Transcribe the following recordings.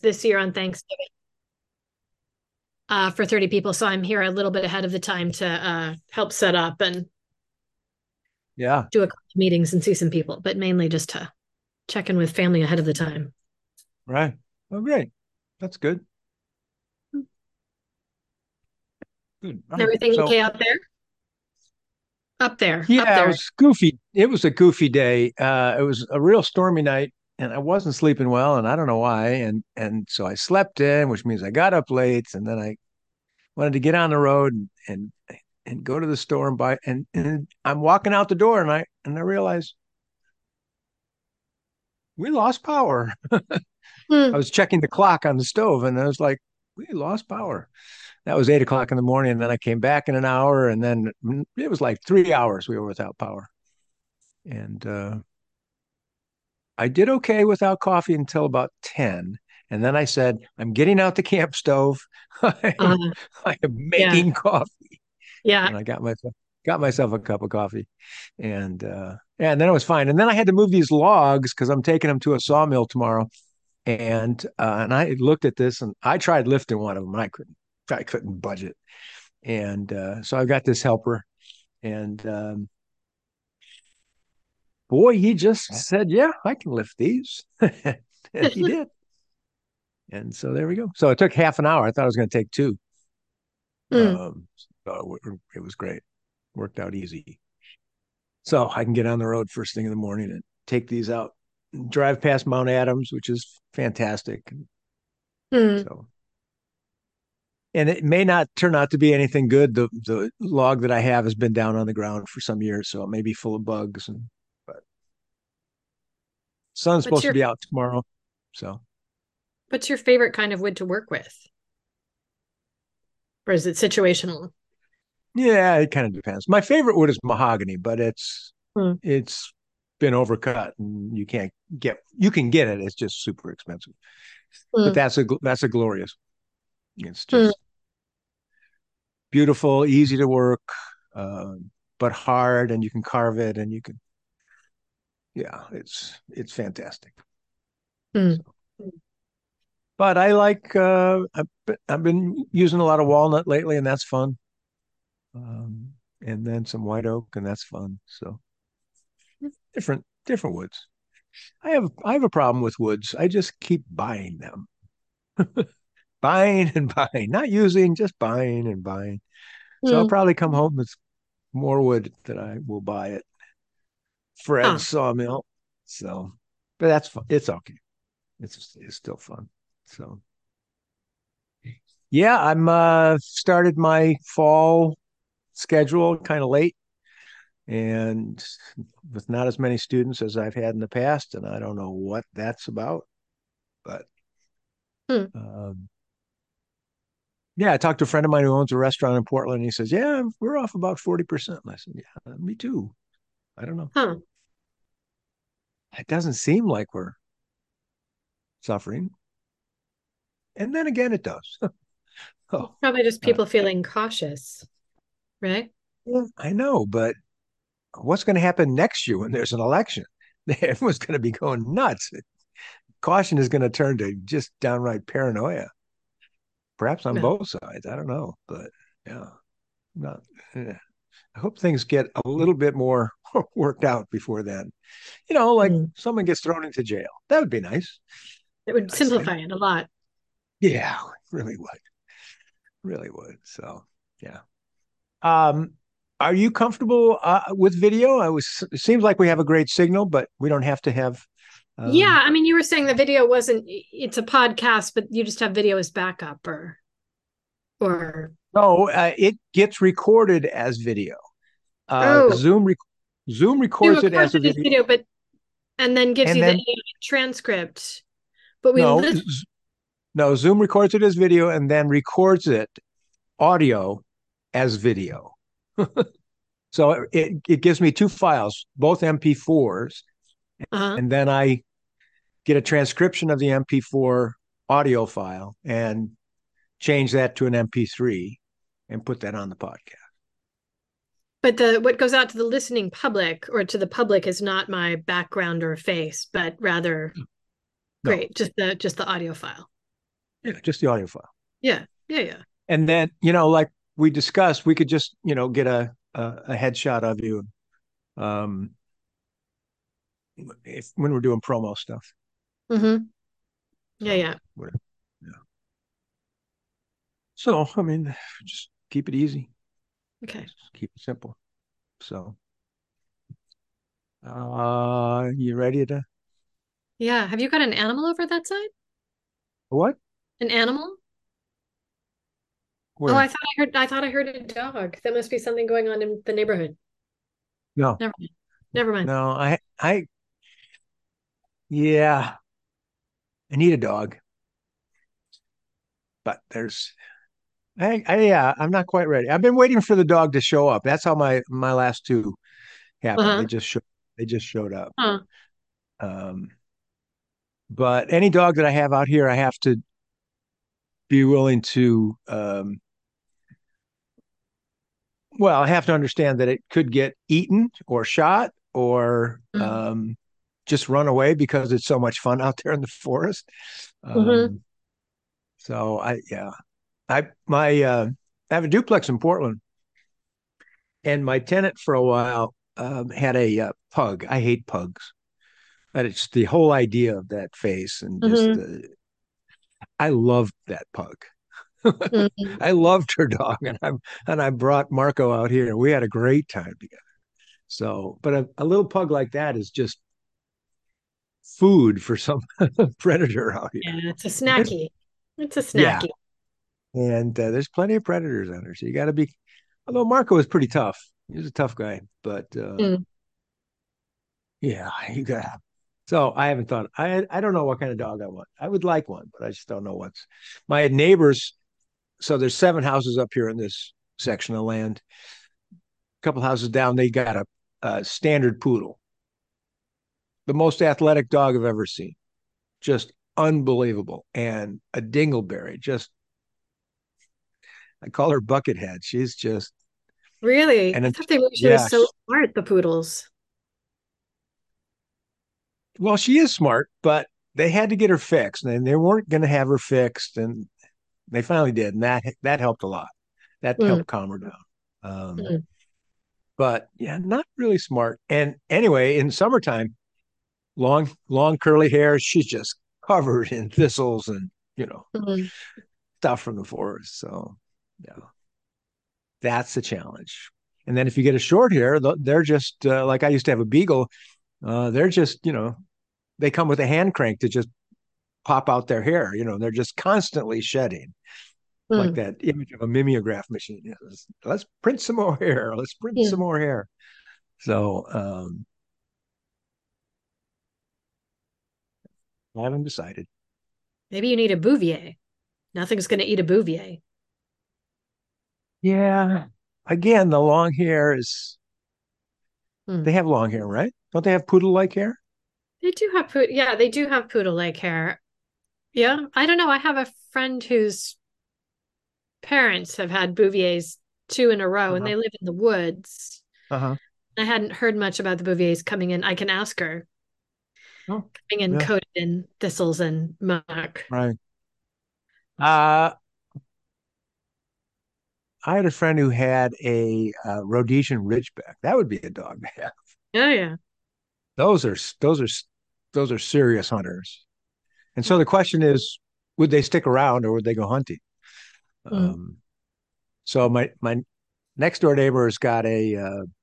this year on Thanksgiving for 30 people. So I'm here a little bit ahead of the time to help set up and Yeah. do a couple of meetings and see some people, but mainly just to check in with family ahead of the time. Right. Oh, great. That's good. Good. All right. Everything So okay out there? Up there, up yeah, it there. was goofy. It was a goofy day. It was a real stormy night, and I wasn't sleeping well, and I don't know why. And so I slept in, which means I got up late, and then I wanted to get on the road and go to the store and buy. And I'm walking out the door, and I realized we lost power. I Hmm. was checking the clock on the stove, and I was like, we lost power. That was 8 o'clock in the morning, and then I came back in an hour, and then it was like 3 hours we were without power. And I did okay without coffee until about 10. And then I said, I'm getting out the camp stove. I'm, Uh, I am yeah, making coffee. yeah. And I got myself a cup of coffee. And then it was fine. And then I had to move these logs because I'm taking them to a sawmill tomorrow. And I looked at this and I tried lifting one of them. I couldn't budge it. And so I got this helper. And boy, he just said, yeah, I can lift these. And he did. And so there we go. So it took half an hour. I thought it was going to take two. Hmm. So it was great. Worked out easy. So I can get on the road first thing in the morning and take these out, drive past Mount Adams, which is fantastic. Hmm. So, and it may not turn out to be anything good. The log that I have has been down on the ground for some years, so it may be full of bugs. But sun's What's supposed to your be out tomorrow, so what's your favorite kind of wood to work with? Or is it situational? yeah, it kind of depends. My favorite wood is mahogany, but Hmm. it's been overcut and you can get it. It's just super expensive. But Hmm. that's a glorious. It's Hmm. just beautiful, easy to work, uh, but hard, and you can carve it, and you can yeah, it's fantastic. Hmm. So, but I like I've been using a lot of walnut lately, and that's fun. And then some white oak, and that's fun. So different woods. I have a problem with woods. I just keep buying them, buying and buying, not using, just buying and buying. So I'll Hmm. probably come home with more wood that I will buy at Fred's Huh. sawmill. So, but that's fun. It's okay. It's still fun. So yeah, I'm started my fall schedule kind of late and with not as many students as I've had in the past, and I don't know what that's about, but Hmm. um, yeah, I talked to a friend of mine who owns a restaurant in Portland. And he says, "Yeah, we're off about 40%." And I said, "Yeah, me too. I don't know. Huh. It doesn't seem like we're suffering." And then again, it does. Oh, Probably just uh, people feeling cautious, right? yeah, I know, but what's going to happen next year when there's an election? Everyone's going to be going nuts. Caution is going to turn to just downright paranoia, perhaps on No. both sides. I don't know, but yeah, not. eh. I hope things get a little bit more worked out before then. Like Hmm. someone gets thrown into jail. That would be nice. It Be a would nice thing. simplify it a lot. Yeah, really would. Really would. So, yeah. Um, are you comfortable with video? It seems like we have a great signal, but we don't have to have. Yeah, Um, I mean, you were saying the video wasn't, it's a podcast, but you just have video as backup or, no, it gets recorded as video. Uh, oh, Zoom rec- Zoom Zoom records it records as a it as video, video, but, and then gives and you the then AI transcript, but we no, listen. no, Zoom records it as video and then records it audio as video. So it gives me two files, both MP4s, Uh-huh. and then I get a transcription of the MP4 audio file and change that to an MP3 and put that on the podcast. But what goes out to the listening public or to the public is not my background or face, but rather No, great, just the audio file. Yeah, just the audio file. Yeah. Yeah. Yeah. And then, like we discussed, we could just, get a headshot of you um if when we're doing promo stuff. Mm-hmm. Yeah. So Yeah. whatever. Yeah. So I mean, just keep it easy. Okay. Just keep it simple. So you ready to Yeah. Have you got an animal over that side? what? An animal? Oh, Where? I thought I heard a dog. That must be something going on in the neighborhood. No, Never mind. Never mind. no, yeah, I need a dog, but yeah, I'm not quite ready. I've been waiting for the dog to show up. That's how my last two happened. Uh-huh. They just showed up. Huh. Um, but any dog that I have out here, I have to be willing to, well, I have to understand that it could get eaten or shot or just run away because it's so much fun out there in the forest. Mm-hmm. Um, so yeah, I have a duplex in Portland, and my tenant for a while had a pug. I hate pugs, but it's the whole idea of that face and just Mm-hmm. the. I loved that pug. Mm-hmm. I loved her dog, and I brought Marco out here, and we had a great time together. So, but a little pug like that is just food for some predator out here. Yeah, it's a There's, snacky. It's a yeah, snacky. and there's plenty of predators out there, so you got to be. Although Marco was pretty tough, he was a tough guy, but Mm. yeah, you got. So I haven't thought. I don't know what kind of dog I want. I would like one, but I just don't know what's. My neighbors. So there's 7 houses up here in this section of land. A couple houses down, they got a standard poodle, the most athletic dog I've ever seen. Just unbelievable, and a dingleberry. Just I call her Buckethead. She's just Really? and I it, thought they were usually yeah. so smart, the poodles. Well, she is smart, but they had to get her fixed, and they weren't going to have her fixed, and they finally did, and that helped a lot. That Mm. helped calm her down. Um, Mm. but yeah, not really smart. And anyway, in summertime, long curly hair. She's just covered in thistles and Mm. stuff from the forest. So yeah, that's the challenge. And then if you get a short hair, they're just like I used to have a beagle. They're just they come with a hand crank to just pop out their hair. They're just constantly shedding, like Mm. that image of a mimeograph machine. Let's print some more hair. Let's print some Mm. more hair. So I haven't decided. Maybe you need a Bouvier. Nothing's going to eat a Bouvier. Yeah. Again, the long hair is Mm. they have long hair, right? Don't they have poodle like hair? They do have yeah, they do have poodle like hair. Yeah, I don't know. I have a friend whose parents have had Bouviers two in a row, and Uh-huh. they live in the woods. Uh-huh. I hadn't heard much about the Bouviers coming in. I can ask her Oh, coming in yeah, coated in thistles and muck. right. Uh, I had a friend who had a Rhodesian Ridgeback. That would be a dog to have. Oh yeah. Those are those are those are serious hunters. And so the question is, would they stick around or would they go hunting? Mm. Um, so my next door neighbor has got a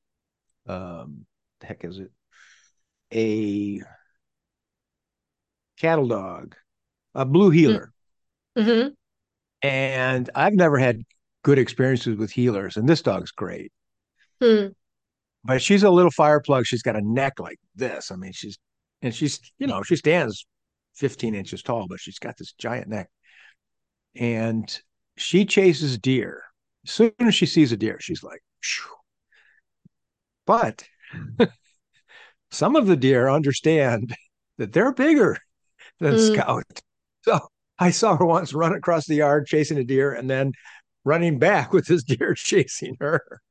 the heck is it? A cattle dog, a blue Mm. healer. Mm-hmm. And I've never had good experiences with healers, and this dog's great. Mm. But she's a little fire plug. She's got a neck like this. I mean, she stands 15 inches tall, but she's got this giant neck. And she chases deer. As soon as she sees a deer, she's like, phew. But some of the deer understand that they're bigger than Mm. Scout. So I saw her once run across the yard chasing a deer and then running back with this deer chasing her.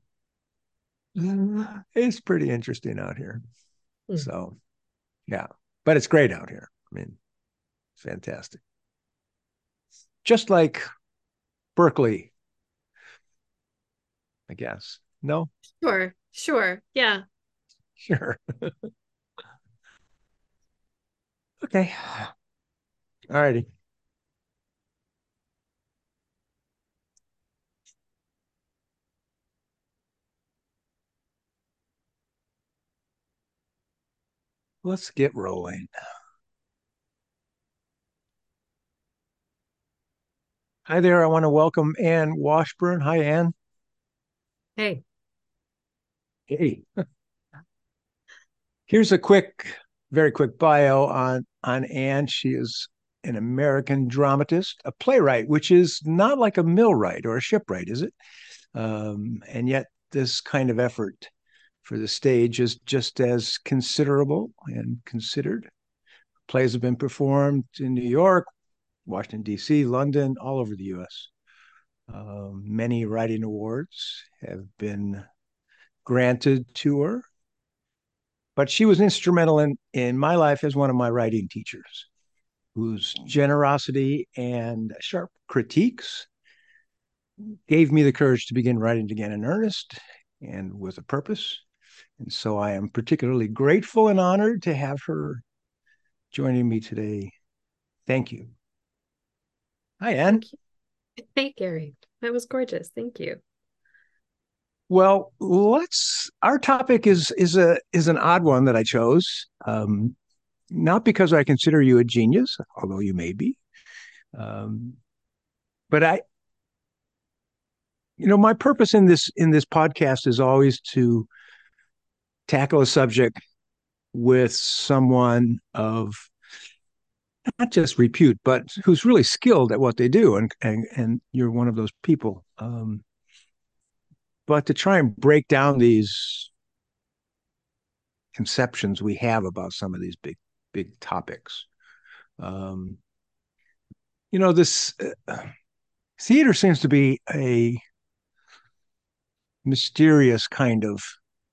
It's pretty interesting out here. Mm. So, yeah, but it's great out here. I mean, it's fantastic. just like Berkeley, I guess. No? Sure, sure. Yeah. Sure. Okay. All righty. Let's get rolling. Hi there. I want to welcome Ann Washburn. Hi, Ann. Hey. Hey. Here's a very quick bio on Anne. She is an American dramatist, a playwright, which is not like a millwright or a shipwright, is it? And yet, this kind of effort for the stage is just as considerable and considered. Plays have been performed in New York, Washington, D.C., London, all over the U.S. Many writing awards have been granted to her, but she was instrumental in my life as one of my writing teachers, whose generosity and sharp critiques gave me the courage to begin writing again in earnest and with a purpose. And so I am particularly grateful and honored to have her joining me today. Thank you. Hi, Ann. Thank you. Hey, Gary. That was gorgeous. Thank you. Well, let's. Our topic is an odd one that I chose, not because I consider you a genius, although you may be, um, but my purpose in this podcast is always to tackle a subject with someone of not just repute, but who's really skilled at what they do, and you're one of those people. But to try and break down these conceptions we have about some of these big topics. Um, this theater seems to be a mysterious kind of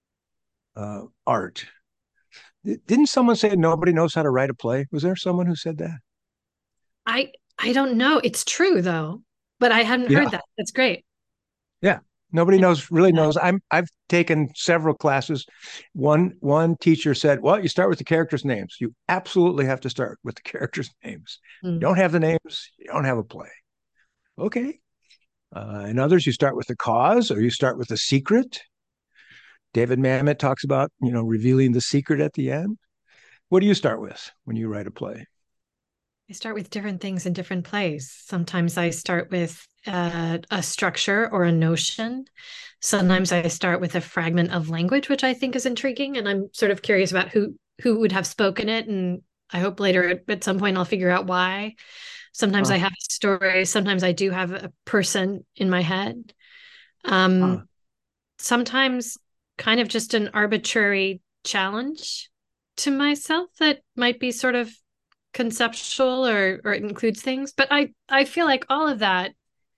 art. Didn't someone say nobody knows how to write a play? Was there someone who said that? I don't know. It's true though, but I hadn't heard Yeah, that. That's great. yeah. Nobody I knows really that. knows. I've taken several classes. One teacher said, "Well, you start with the characters' names. You absolutely have to start with the characters' names. You Mm. don't have the names, you don't have a play." Okay. And others, you start with the cause or you start with the secret. David Mamet talks about, revealing the secret at the end. What do you start with when you write a play? I start with different things in different plays. Sometimes I start with a structure or a notion. Sometimes I start with a fragment of language, which I think is intriguing, and I'm sort of curious about who would have spoken it. And I hope later at some point I'll figure out why. Sometimes Uh, I have a story. Sometimes I do have a person in my head. Um, uh, Sometimes kind of just an arbitrary challenge to myself that might be sort of conceptual or it includes things. But I feel like all of that,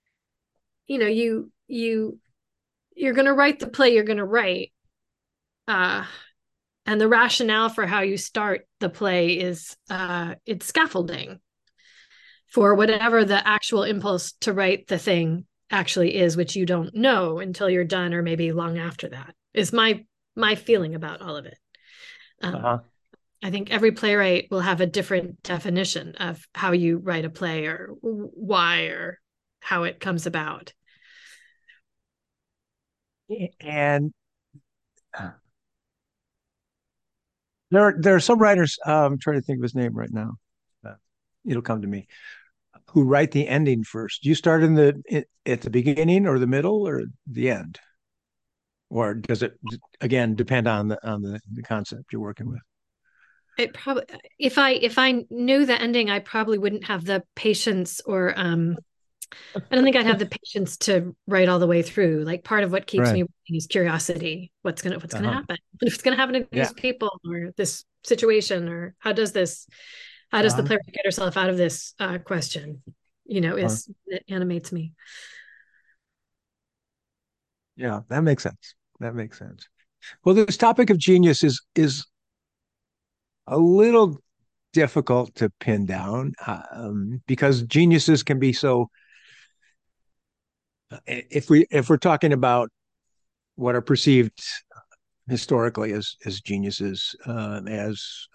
you're going to write the play you're going to write. Uh, and the rationale for how you start the play is it's scaffolding for whatever the actual impulse to write the thing actually is, which you don't know until you're done or maybe long after that is my feeling about all of it. um, uh-huh. I think every playwright will have a different definition of how you write a play or why or how it comes about. And there are some writers. I'm trying to think of his name right now. Uh, it'll come to me. Who write the ending first? Do you start at the beginning or the middle or the end, or does it again depend on the concept you're working with? It probably if I knew the ending, I probably wouldn't have the patience or I don't think I'd have the patience to write all the way through. Like part of what keeps Right. me writing is curiosity. What's gonna Uh-huh. happen? What's gonna happen to Yeah. these people or this situation or how does the Uh-huh. player get herself out of this question? Uh-huh. Is it animates me. Yeah, that makes sense. That makes sense. Well, this topic of genius is a little. difficult to pin down because geniuses can be so. If we're talking about what are perceived historically as geniuses, as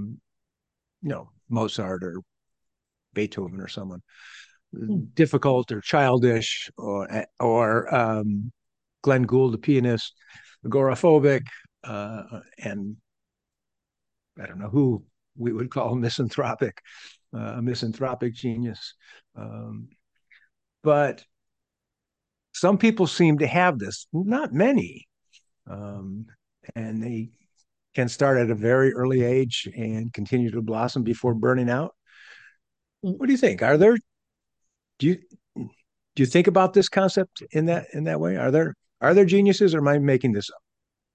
Mozart or Beethoven or someone Mm. difficult or childish, or Glenn Gould, the pianist, agoraphobic, and I don't know who we would call misanthropic, a misanthropic genius. Um, but some people seem to have this, not many, um, and they can start at a very early age and continue to blossom before burning out. Mm. What do you think? Do you do you think about this concept in that way? Are there geniuses, or am I making this up?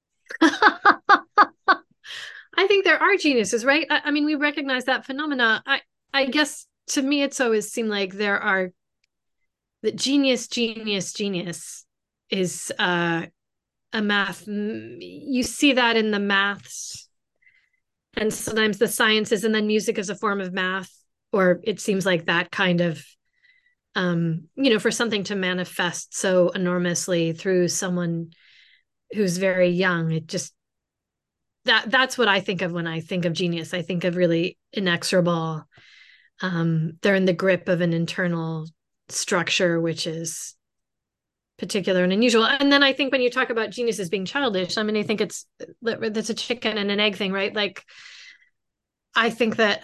I think there are geniuses, right? I mean, we recognize that phenomena. I guess to me, it's always seemed like there are that genius is a math. You see that in the maths and sometimes the sciences, and then music is a form of math, or it seems like that kind of for something to manifest so enormously through someone who's very young, it just that's what I think of when I think of genius. I think of really inexorable. They're in the grip of an internal structure which is particular and unusual. And then I think when you talk about genius as being childish, I mean, I think that's a chicken and an egg thing, right? Like, I think that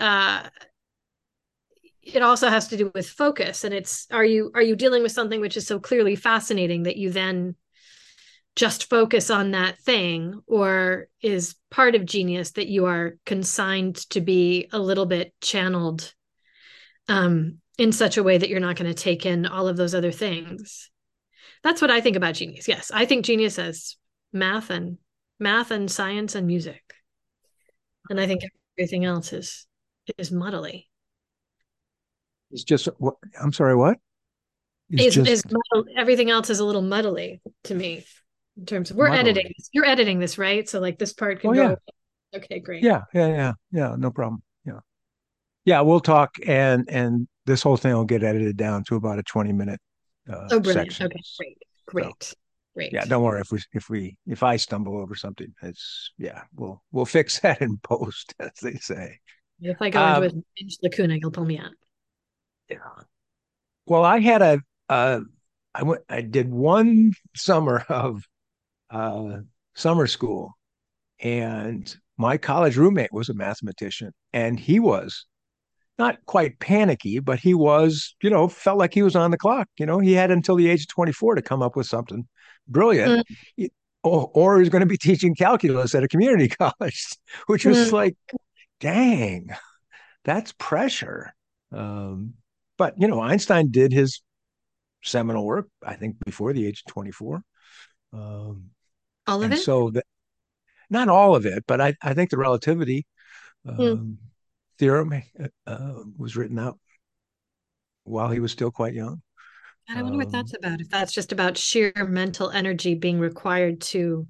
it also has to do with focus, and it's are you dealing with something which is so clearly fascinating that you then just focus on that thing, or is part of genius that you are consigned to be a little bit channeled in such a way that you're not going to take in all of those other things. That's what I think about genius. Yes, I think genius as math and science and music, and I think everything else is muddly. It's just what I'm sorry, what is Is just everything else is a little muddly to me in terms of we're editing. muddling. You're editing this, right? So like this part Oh can yeah, go. Okay, great. yeah, yeah, yeah, yeah. No problem. Yeah, yeah. We'll talk, and this whole thing will get edited down to about a 20-minute Oh, brilliant. section. Okay, great, So great, yeah, great. don't worry if I stumble over something. It's yeah, we'll fix that in post, as they say. If I go into a Um, binge lacuna, you'll pull me out. yeah. Well, uh, I did one summer of uh, summer school, and my college roommate was a mathematician, and he was not quite panicky, but he was, felt like he was on the clock. He had until the age of 24 to come up with something brilliant. Mm, Or he was going to be teaching calculus at a community college, which was mm. like, dang, that's pressure. Um, but Einstein did his seminal work, I think, before the age of 24. Um, All of and it? so that not all of it, but I think the relativity Mm. um, theorem was written out while he was still quite young. God, I wonder what Um, that's about. If that's just about sheer mental energy being required to,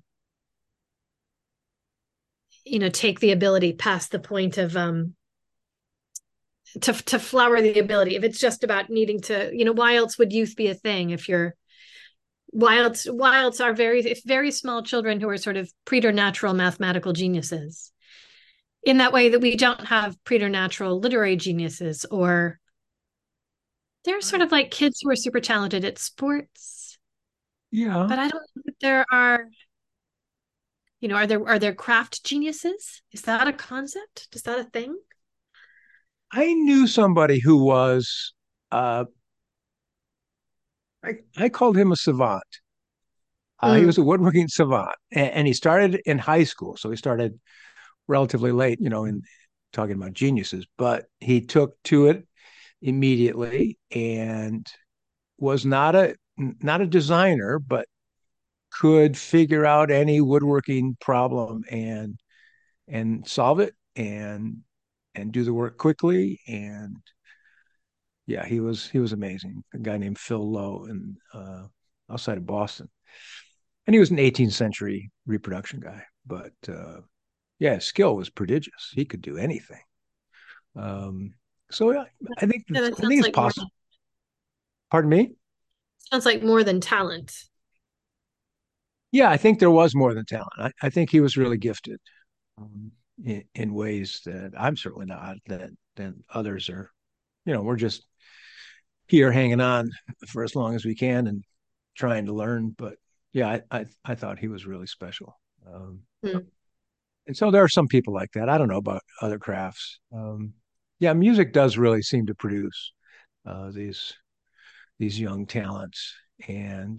take the ability past the point of to flower the ability. If it's just about needing to, why else would youth be a thing if you're wilds are very small children who are sort of preternatural mathematical geniuses. In that way that we don't have preternatural literary geniuses, or they're sort I, of like kids who are super talented at sports. yeah, But I don't know if there are, are there craft geniuses? Is that a concept? Is that a thing? I knew somebody who was, uh, I called him a savant. He Mm, was a woodworking savant, and he started in high school. So he started relatively late, in talking about geniuses, but he took to it immediately and was not a designer, but could figure out any woodworking problem and solve it and do the work quickly. And yeah, he was amazing. A guy named Phil Lowe, and outside of Boston, and he was an 18th century reproduction guy. But yeah, his skill was prodigious. He could do anything. Um, so yeah, Yeah, that I think sounds it's like more possible. Pardon me? sounds like more than talent. Yeah, I think there was more than talent. I think he was really gifted in ways that I'm certainly not, that others are. We're just here hanging on for as long as we can and trying to learn. But yeah, I thought he was really special. Um, Hmm. and so there are some people like that. I don't know about other crafts. Yeah, music does really seem to produce uh, these these young talents, and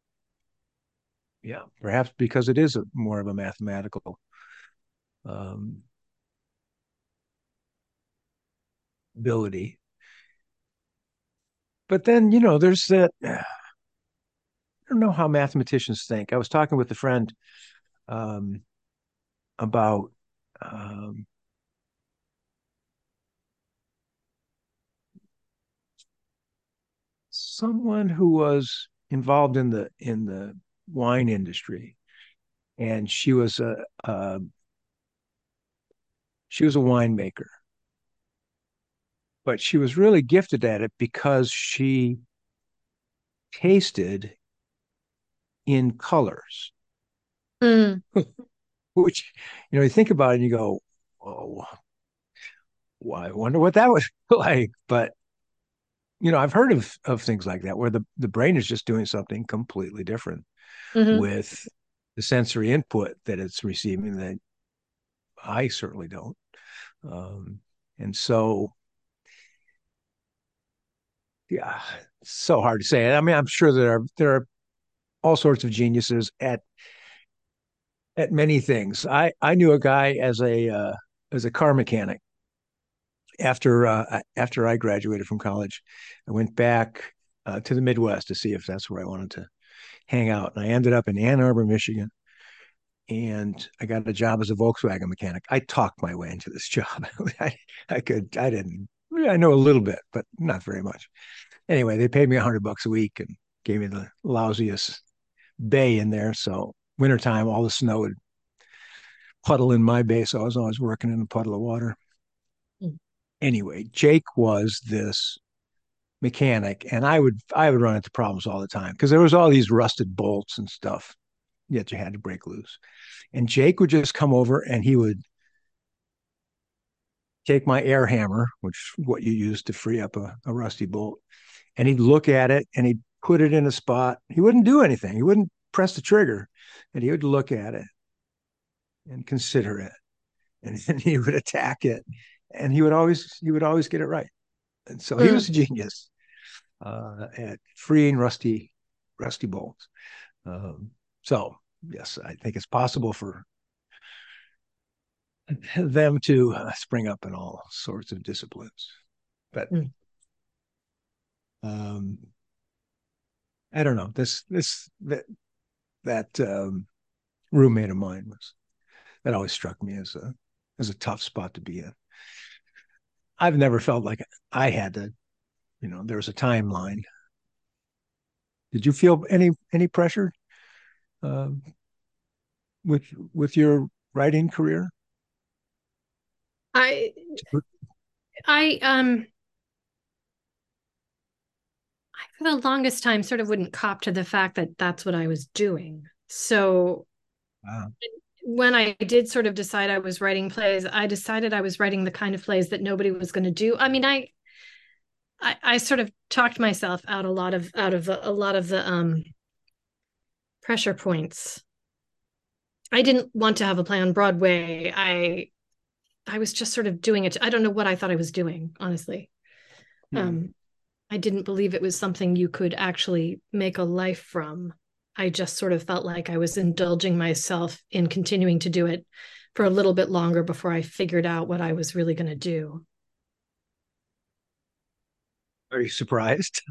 yeah, perhaps because it is more of a mathematical um, ability. But then there's that. I don't know how mathematicians think. I was talking with a friend um, about um, someone who was involved in the wine industry, and she was a winemaker, but she was really gifted at it because she tasted in colors, Mm, which you think about it and you go, oh, well, I wonder what that was like. But I've heard of things like that where the brain is just doing something completely different hmm with the sensory input that it's receiving that I certainly don't. Um, and so, yeah, it's so hard to say. I mean, I'm sure there are all sorts of geniuses at many things. I knew a guy as a car mechanic after I graduated from college. I went back to the Midwest to see if that's where I wanted to hang out, and I ended up in Ann Arbor, Michigan, and I got a job as a Volkswagen mechanic. I talked my way into this job. I didn't. I know a little bit, but not very much. Anyway, they paid me $100 a week and gave me the lousiest bay in there. So wintertime, all the snow would puddle in my bay. So I was always working in a puddle of water. Anyway, Jake was this mechanic, and I would run into problems all the time because there was all these rusted bolts and stuff that you had to break loose. And Jake would just come over and he would take my air hammer, which is what you use to free up a rusty bolt, and he'd look at it and he'd put it in a spot. He wouldn't do anything. He wouldn't press the trigger, and he would look at it and consider it, and then he would attack it, and he would always get it right. And so he was hmm a genius at freeing rusty bolts. Um, so yes, I think it's possible for them to spring up in all sorts of disciplines. But um, I don't know. That roommate of mine was that always struck me as a tough spot to be in. I've never felt like I had to. There was a timeline. Did you feel any pressure uh, with your writing career? I I I for the longest time sort of wouldn't cop to the fact that that's what I was doing. So Wow. when I did sort of decide I was writing plays, I decided I was writing the kind of plays that nobody was going to do. I mean, I sort of talked myself out of a lot of the pressure points. I didn't want to have a play on Broadway. I was just sort of doing it. I don't know what I thought I was doing, honestly. Hmm. Um, I didn't believe it was something you could actually make a life from. I just sort of felt like I was indulging myself in continuing to do it for a little bit longer before I figured out what I was really going to do. Are you surprised?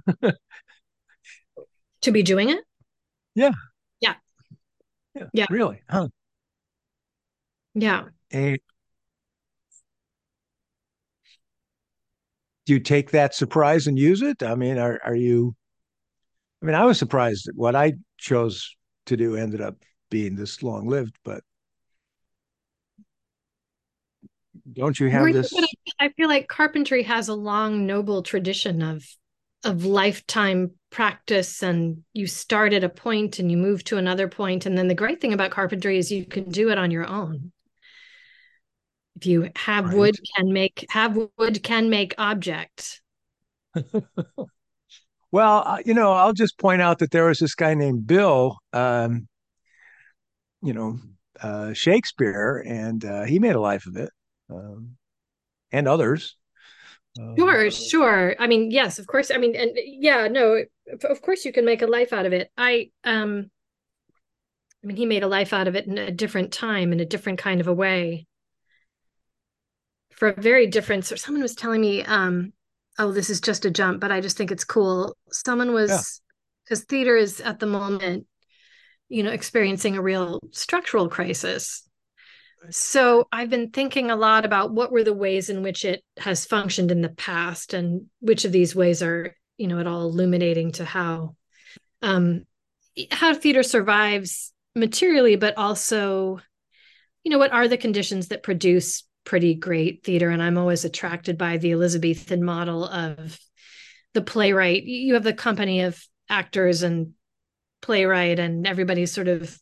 To be doing it? Yeah. Yeah. Yeah. Yeah. Really? Huh. Yeah. And do you take that surprise and use it? I mean, are you? I mean, I was surprised that what I chose to do ended up being this long lived, but Don't you have Were you, but this? I feel like carpentry has a long, noble tradition of lifetime practice, and you start at a point and you move to another point. And then the great thing about carpentry is you can do it on your own. If you Right. have wood can make object. Well, I'll just point out that there was this guy named Bill, you know, Shakespeare, and he made a life of it, and others. Um, Sure, sure. I mean, yes, of course. I mean, and yeah, no, of course you can make a life out of it. I mean, he made a life out of it in a different time, in a different kind of a way, for a very different. So someone was telling me, oh, this is just a jump, but I just think it's cool. Someone yeah. was, because theater is at the moment, experiencing a real structural crisis. So I've been thinking a lot about what were the ways in which it has functioned in the past, and which of these ways are, at all illuminating to um, how theater survives materially, but also, what are the conditions that produce pretty great theater? And I'm always attracted by the Elizabethan model of the playwright. You have the company of actors and playwright, and everybody's sort of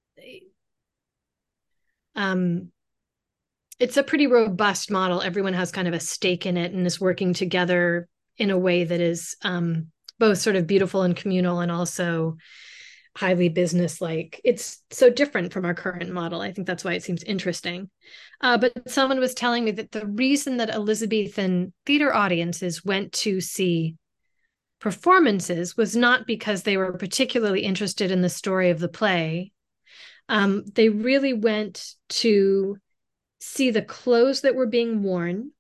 um, it's a pretty robust model. Everyone has kind of a stake in it and is working together in a way that is both sort of beautiful and communal, and also highly business-like. It's so different from our current model. I think that's why it seems interesting. But someone was telling me that the reason that Elizabethan theater audiences went to see performances was not because they were particularly interested in the story of the play. They really went to see the clothes that were being worn,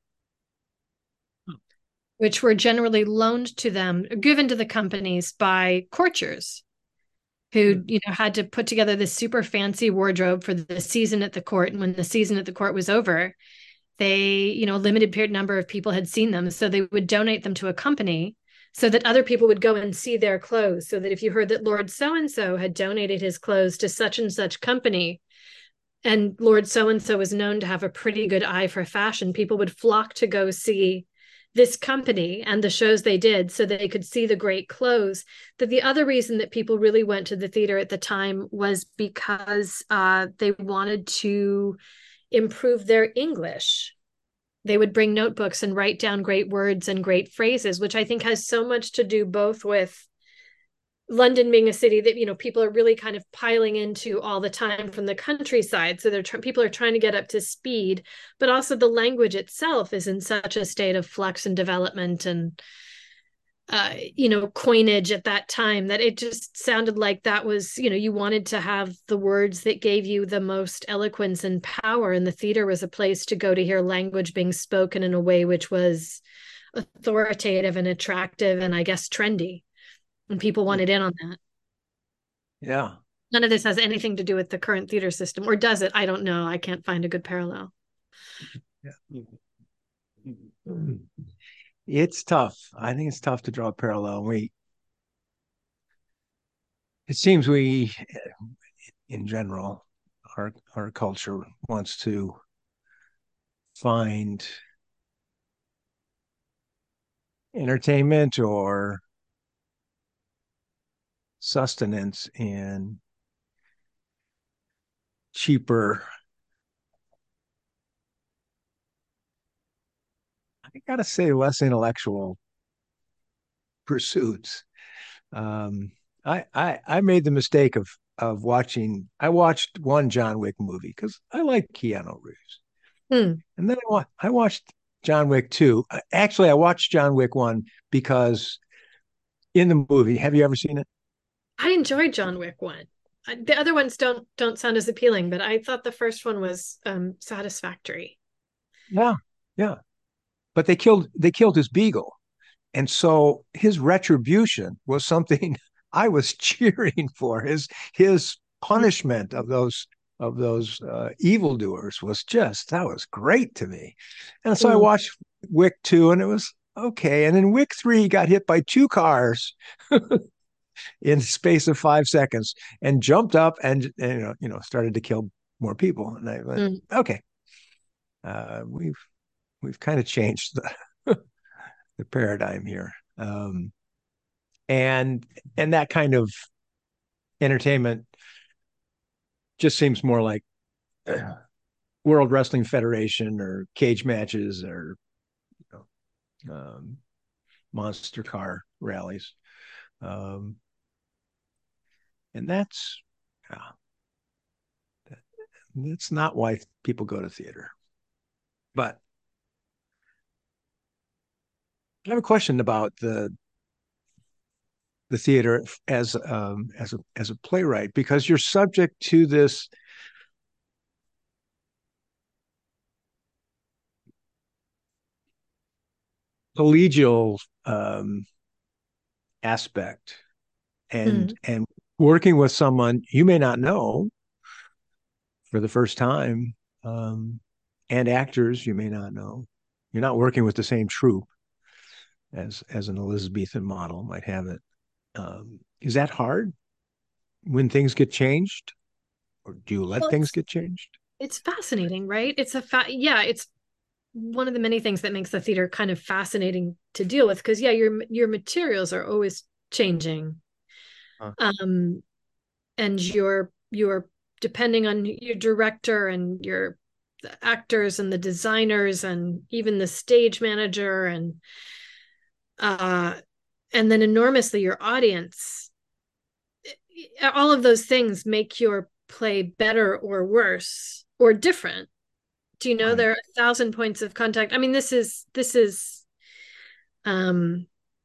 which were generally loaned to them, given to the companies by courtiers who, had to put together this super fancy wardrobe for the season at the court. And when the season at the court was over, they, a limited period number of people had seen them. So they would donate them to a company so that other people would go and see their clothes. So that if you heard that Lord so and so had donated his clothes to such and such company, and Lord so and so was known to have a pretty good eye for fashion, people would flock to go see this company and the shows they did so they could see the great clothes. That the other reason that people really went to the theater at the time was because they wanted to improve their English. They would bring notebooks and write down great words and great phrases, which I think has so much to do both with London being a city that, people are really kind of piling into all the time from the countryside. So people are trying to get up to speed, but also the language itself is in such a state of flux and development and, coinage at that time, that it just sounded like that was, you wanted to have the words that gave you the most eloquence and power. And the theater was a place to go to hear language being spoken in a way which was authoritative and attractive and, I guess, trendy. And people wanted in on that. Yeah. None of this has anything to do with the current theater system, or does it? I don't know. I can't find a good parallel. Yeah. It's tough. I think it's tough to draw a parallel. It seems in general, our culture wants to find entertainment or sustenance in cheaper, I gotta say, less intellectual pursuits. Um, I made the mistake of watching. I watched one John Wick movie because I like Keanu Reeves, Hmm. and then I watched John Wick 2. Actually, I watched John Wick 1 because in the movie, have you ever seen it? I enjoyed John Wick 1. The other ones don't sound as appealing, but I thought the first one was satisfactory. Yeah, yeah. But they killed his beagle, and so his retribution was something I was cheering for. His punishment of those evildoers was just that was great to me. And so I Mm. watched Wick 2, and it was okay. And then Wick 3 got hit by two cars in the space of 5 seconds and jumped up and started to kill more people. And I went, Mm. okay. We've kind of changed the paradigm here, and that kind of entertainment just seems more like World Wrestling Federation or cage matches or you monster car rallies, um, and that's not why people go to theater. But I have a question about the theater as a playwright, because you're subject to this collegial aspect, Mm. and working with someone you may not know for the first time, um, and actors you may not know. You're not working with the same troupe as an Elizabethan model might have it. Is that hard when things get changed, or do you let Well, things get changed? it's fascinating, right? Yeah, it's one of the many things that makes the theater kind of fascinating to deal with because yeah, your materials are always changing. Huh. Um and you're depending on your director and your the actors and the designers and even the stage manager uh and then enormously your audience, all of those things make your play better or worse or different. Do you know Right. there are 1,000 points of contact? I mean, this is um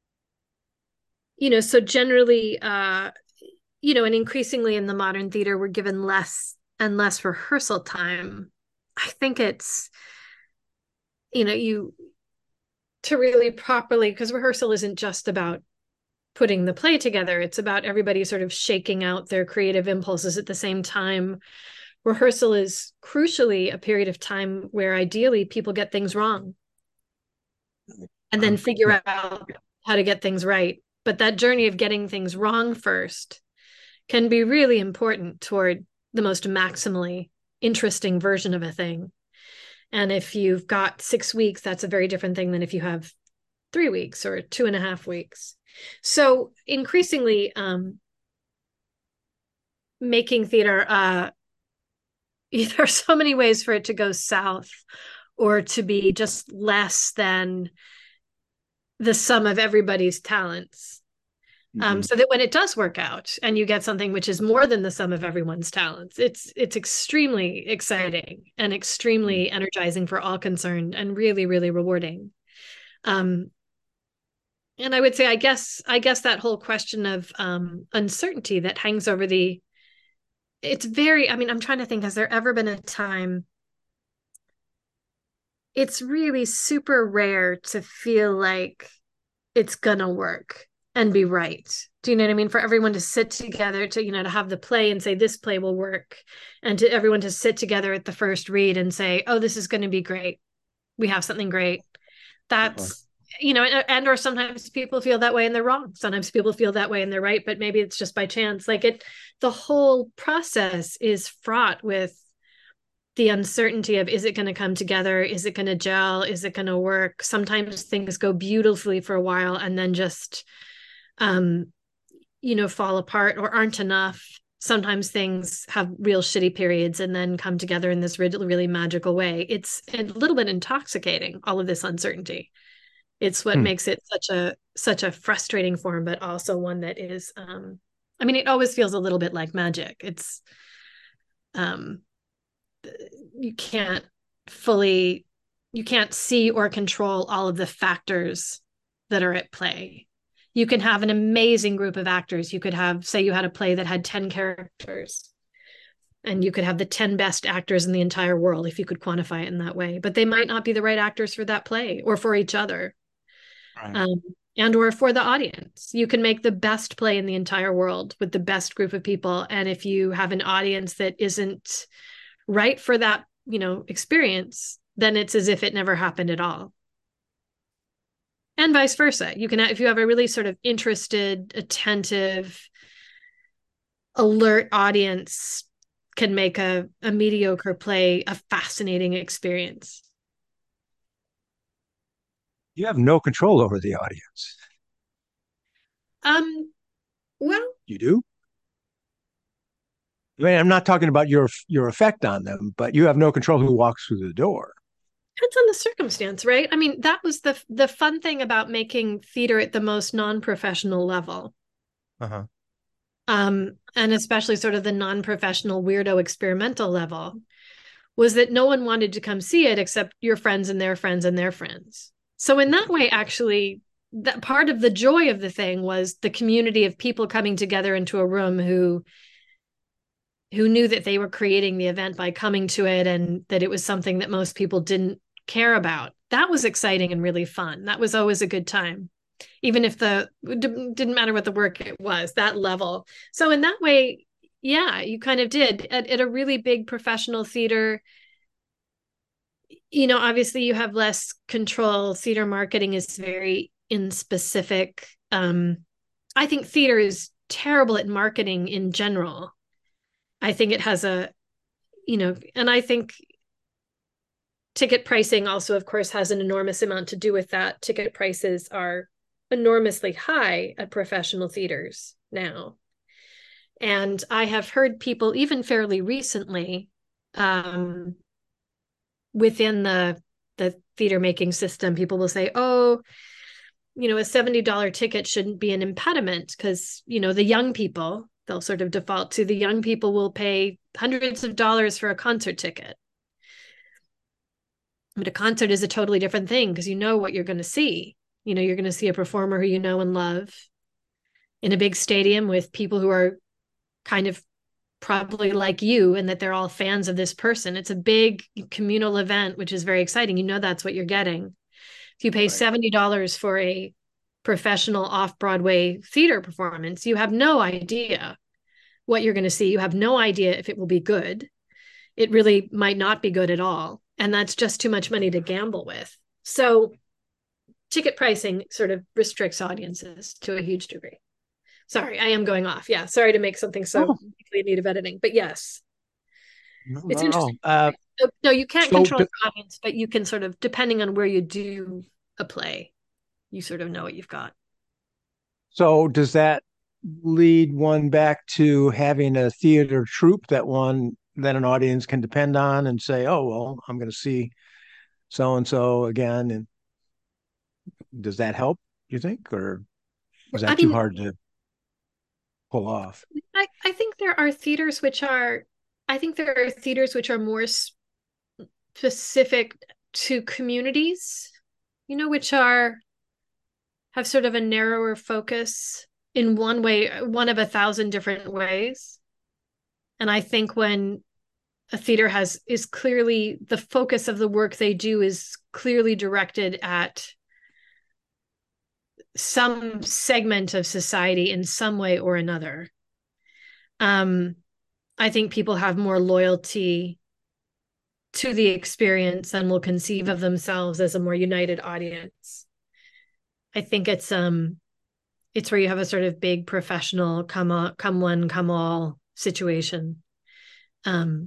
so generally and increasingly in the modern theater we're given less and less rehearsal time. I think it's you to really properly, because rehearsal isn't just about putting the play together, it's about everybody sort of shaking out their creative impulses at the same time. Rehearsal is crucially a period of time where ideally people get things wrong and then Yeah. figure out how to get things right. But that journey of getting things wrong first can be really important toward the most maximally interesting version of a thing. And if you've got 6 weeks, that's a very different thing than if you have 3 weeks or 2.5 weeks. So increasingly, making theater, there are so many ways for it to go south or to be just less than the sum of everybody's talents. Mm-hmm. So that when it does work out and you get something which is more than the sum of everyone's talents, it's extremely exciting and extremely energizing for all concerned and really, really rewarding. Um, and I would say, I guess that whole question of uncertainty that hangs over it's very, I mean, I'm trying to think, has there ever been a time? It's really super rare to feel like it's gonna work and be right. Do you know what I mean? For everyone to sit together to have the play and say this play will work, and to everyone to sit together at the first read and say, oh, this is going to be great. We have something great. Uh-huh. That's and or sometimes people feel that way and they're wrong. Sometimes people feel that way and they're right, but maybe it's just by chance. The whole process is fraught with the uncertainty of, is it going to come together? Is it going to gel? Is it going to work? Sometimes things go beautifully for a while and then just um fall apart or aren't enough. Sometimes things have real shitty periods and then come together in this really, really magical way. It's a little bit intoxicating, all of this uncertainty. It's what Hmm. makes it such a frustrating form, but also one that is I mean, it always feels a little bit like magic. It's um you can't fully you can't see or control all of the factors that are at play. You can have an amazing group of actors. You could have, say you had a play that had 10 characters, and you could have the 10 best actors in the entire world if you could quantify it in that way, but they might not be the right actors for that play or for each other. Right. um, and or for the audience. You can make the best play in the entire world with the best group of people, and if you have an audience that isn't right for that experience, then it's as if it never happened at all. And vice versa. You can, if you have a really sort of interested, attentive, alert audience, can make a mediocre play a fascinating experience. You have no control over the audience. Um, well, You do? I mean, I'm not talking about your effect on them, but you have no control who walks through the door. depends on the circumstance, right? I mean, that was the fun thing about making theater at the most non-professional level. Uh-huh. And especially sort of the non-professional weirdo experimental level, was that no one wanted to come see it except your friends and their friends and their friends. So in that way, actually, that part of the joy of the thing was the community of people coming together into a room who knew that they were creating the event by coming to it, and that it was something that most people didn't care about. That was exciting and really fun. That was always a good time, even if the didn't matter what the work it was, that level. So in that way, yeah, you kind of did at a really big professional theater. Obviously you have less control. Theater marketing is very in specific. I think theater is terrible at marketing in general. I think it has and I think ticket pricing also, of course, has an enormous amount to do with that. Ticket prices are enormously high at professional theaters now. And I have heard people, even fairly recently, um, within the theater making system, people will say, "Oh, a $70 ticket shouldn't be an impediment because the young people." They'll sort of default to the young people will pay hundreds of dollars for a concert ticket. But a concert is a totally different thing because you know what you're going to see. You're going to see a performer who you know and love in a big stadium with people who are kind of probably like you, and that they're all fans of this person. It's a big communal event, which is very exciting. That's what you're getting. If you pay Right. $70 for a professional off-Broadway theater performance, you have no idea what you're going to see. You have no idea if it will be good. It really might not be good at all. And that's just too much money to gamble with. So ticket pricing sort of restricts audiences to a huge degree. Sorry, I am going off. Yeah, sorry to make something so Oh, in need of editing, but yes, no, it's not at interesting. all. No, you can't So, control the audience, but you can sort of, depending on where you do a play, you sort of know what you've got. so does that lead one back to having a theater troupe that an audience can depend on and say, "Oh, well, I'm going to see so and so again," and does that help? You think, or is I that too mean, hard to pull off? I think there are theaters which are more specific to communities, which have sort of a narrower focus in one way, one of 1,000 different ways. And I think when a theater is clearly the focus of the work they do is clearly directed at some segment of society in some way or another. Um, I think people have more loyalty to the experience and will conceive of themselves as a more united audience. I think it's where you have a sort of big professional come one, come all situation. Um,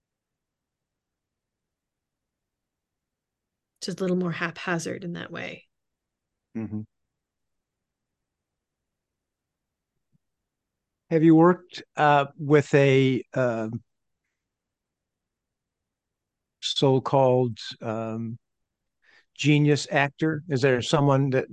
just a little more haphazard in that way. Mm-hmm. Have you worked with a so-called genius actor? Is there someone that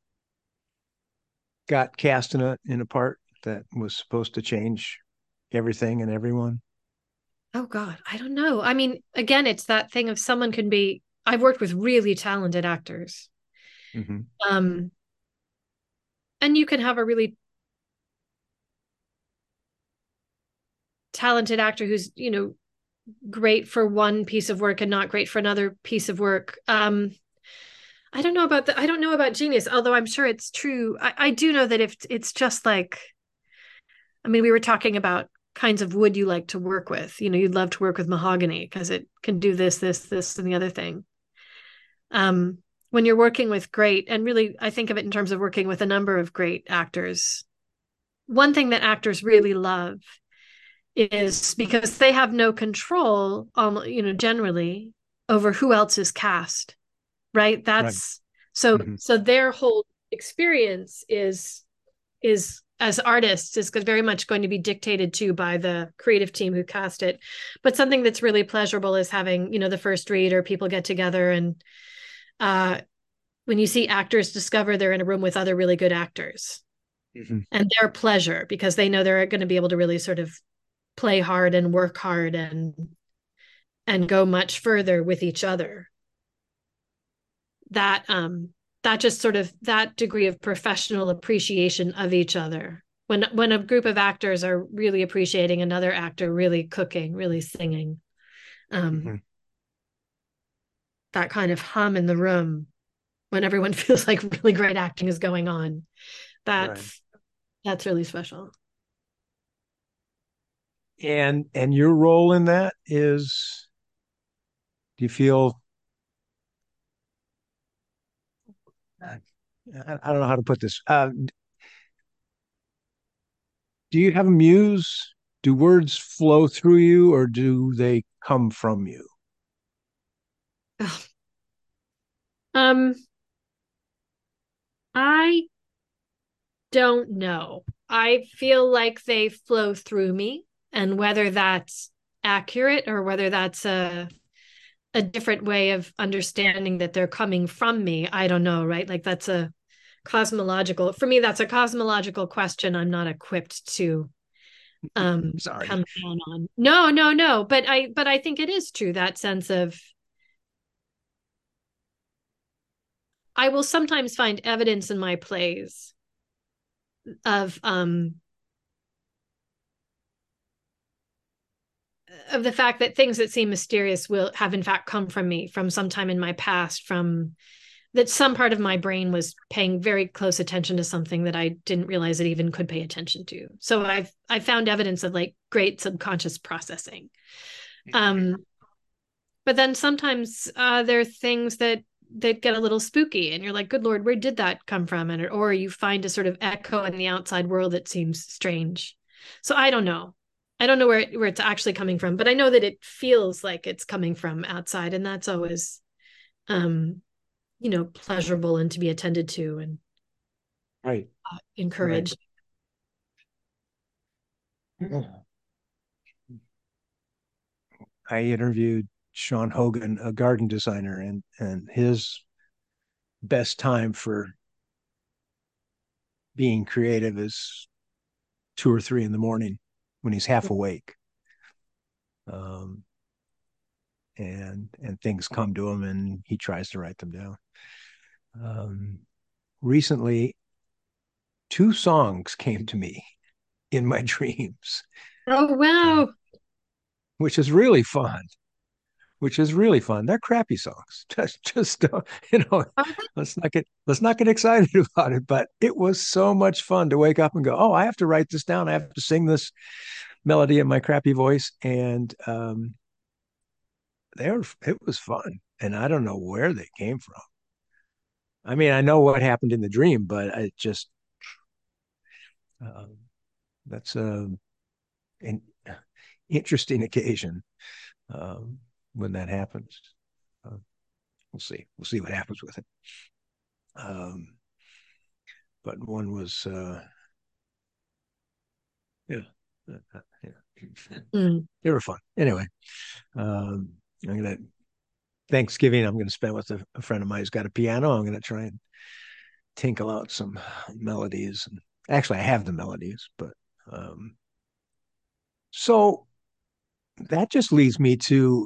got cast in a part that was supposed to change everything and everyone? Oh God, I don't know. I mean, again, it's that thing of someone can be. I've worked with really talented actors, Mm-hmm. um, and you can have a really talented actor who's great for one piece of work and not great for another piece of work. I don't know about genius, although I'm sure it's true. I do know that if it's just like, I mean, we were talking about kinds of wood you like to work with. You'd love to work with mahogany because it can do this, and the other thing. Um, when you're working with great, and really, I think of it in terms of working with a number of great actors. One thing that actors really love is because they have no control, generally over who else is cast, right? Right. That's so Hmm. so their whole experience is as artists is very much going to be dictated to by the creative team who cast it. But something that's really pleasurable is having, the first read, or people get together and uh when you see actors discover they're in a room with other really good actors, Hmm. and their pleasure because they know they're going to be able to really sort of play hard and work hard and go much further with each other. That just sort of that degree of professional appreciation of each other, when a group of actors are really appreciating another actor really cooking, really singing, um Hmm. that kind of hum in the room when everyone feels like really great acting is going on, Right. that's really special. And your role in that is, do you feel, I don't know how to put this. Do you have a muse? Do words flow through you, or do they come from you? um I don't know. I feel like they flow through me, and whether that's accurate or whether that's a different way of understanding that they're coming from me, I don't know, right? Like that's a cosmological, for me, that's a cosmological question I'm not equipped to Sorry. come down on. No, no, no, but I think it is true, that sense of, I will sometimes find evidence in my plays of the fact that things that seem mysterious will have in fact come from me, from some time in my past, from that some part of my brain was paying very close attention to something that I didn't realize it even could pay attention to. So I've found evidence of like great subconscious processing. Um, but then sometimes there are things that get a little spooky, and you're like, good Lord, where did that come from? And or you find a sort of echo in the outside world that seems strange. So I don't know. I don't know where it's actually coming from, but I know that it feels like it's coming from outside, and that's always um, pleasurable and to be attended to and Right. Right. encouraged. I interviewed Sean Hogan, a garden designer, and his best time for being creative is 2 or 3 in the morning when he's half awake. Um, and things come to him and he tries to write them down. Um, Recently, 2 songs came to me in my dreams, Oh uh, wow. which is really fun. Which is really fun. They're crappy songs. Just you know, let's not get excited about it. But it was so much fun to wake up and go, oh, I have to write this down. I have to sing this melody in my crappy voice, and it was fun. And I don't know where they came from. I mean, I know what happened in the dream, but I just um, that's an interesting occasion um, when that happens. Uh, we'll see. We'll see what happens with it. Um, but one was yeah, yeah. Mm. They were fun. Anyway, um, I'm gonna Thanksgiving. I'm gonna spend with a friend of mine who's got a piano. I'm gonna try and tinkle out some melodies. And actually, I have the melodies, but um, so that just leads me to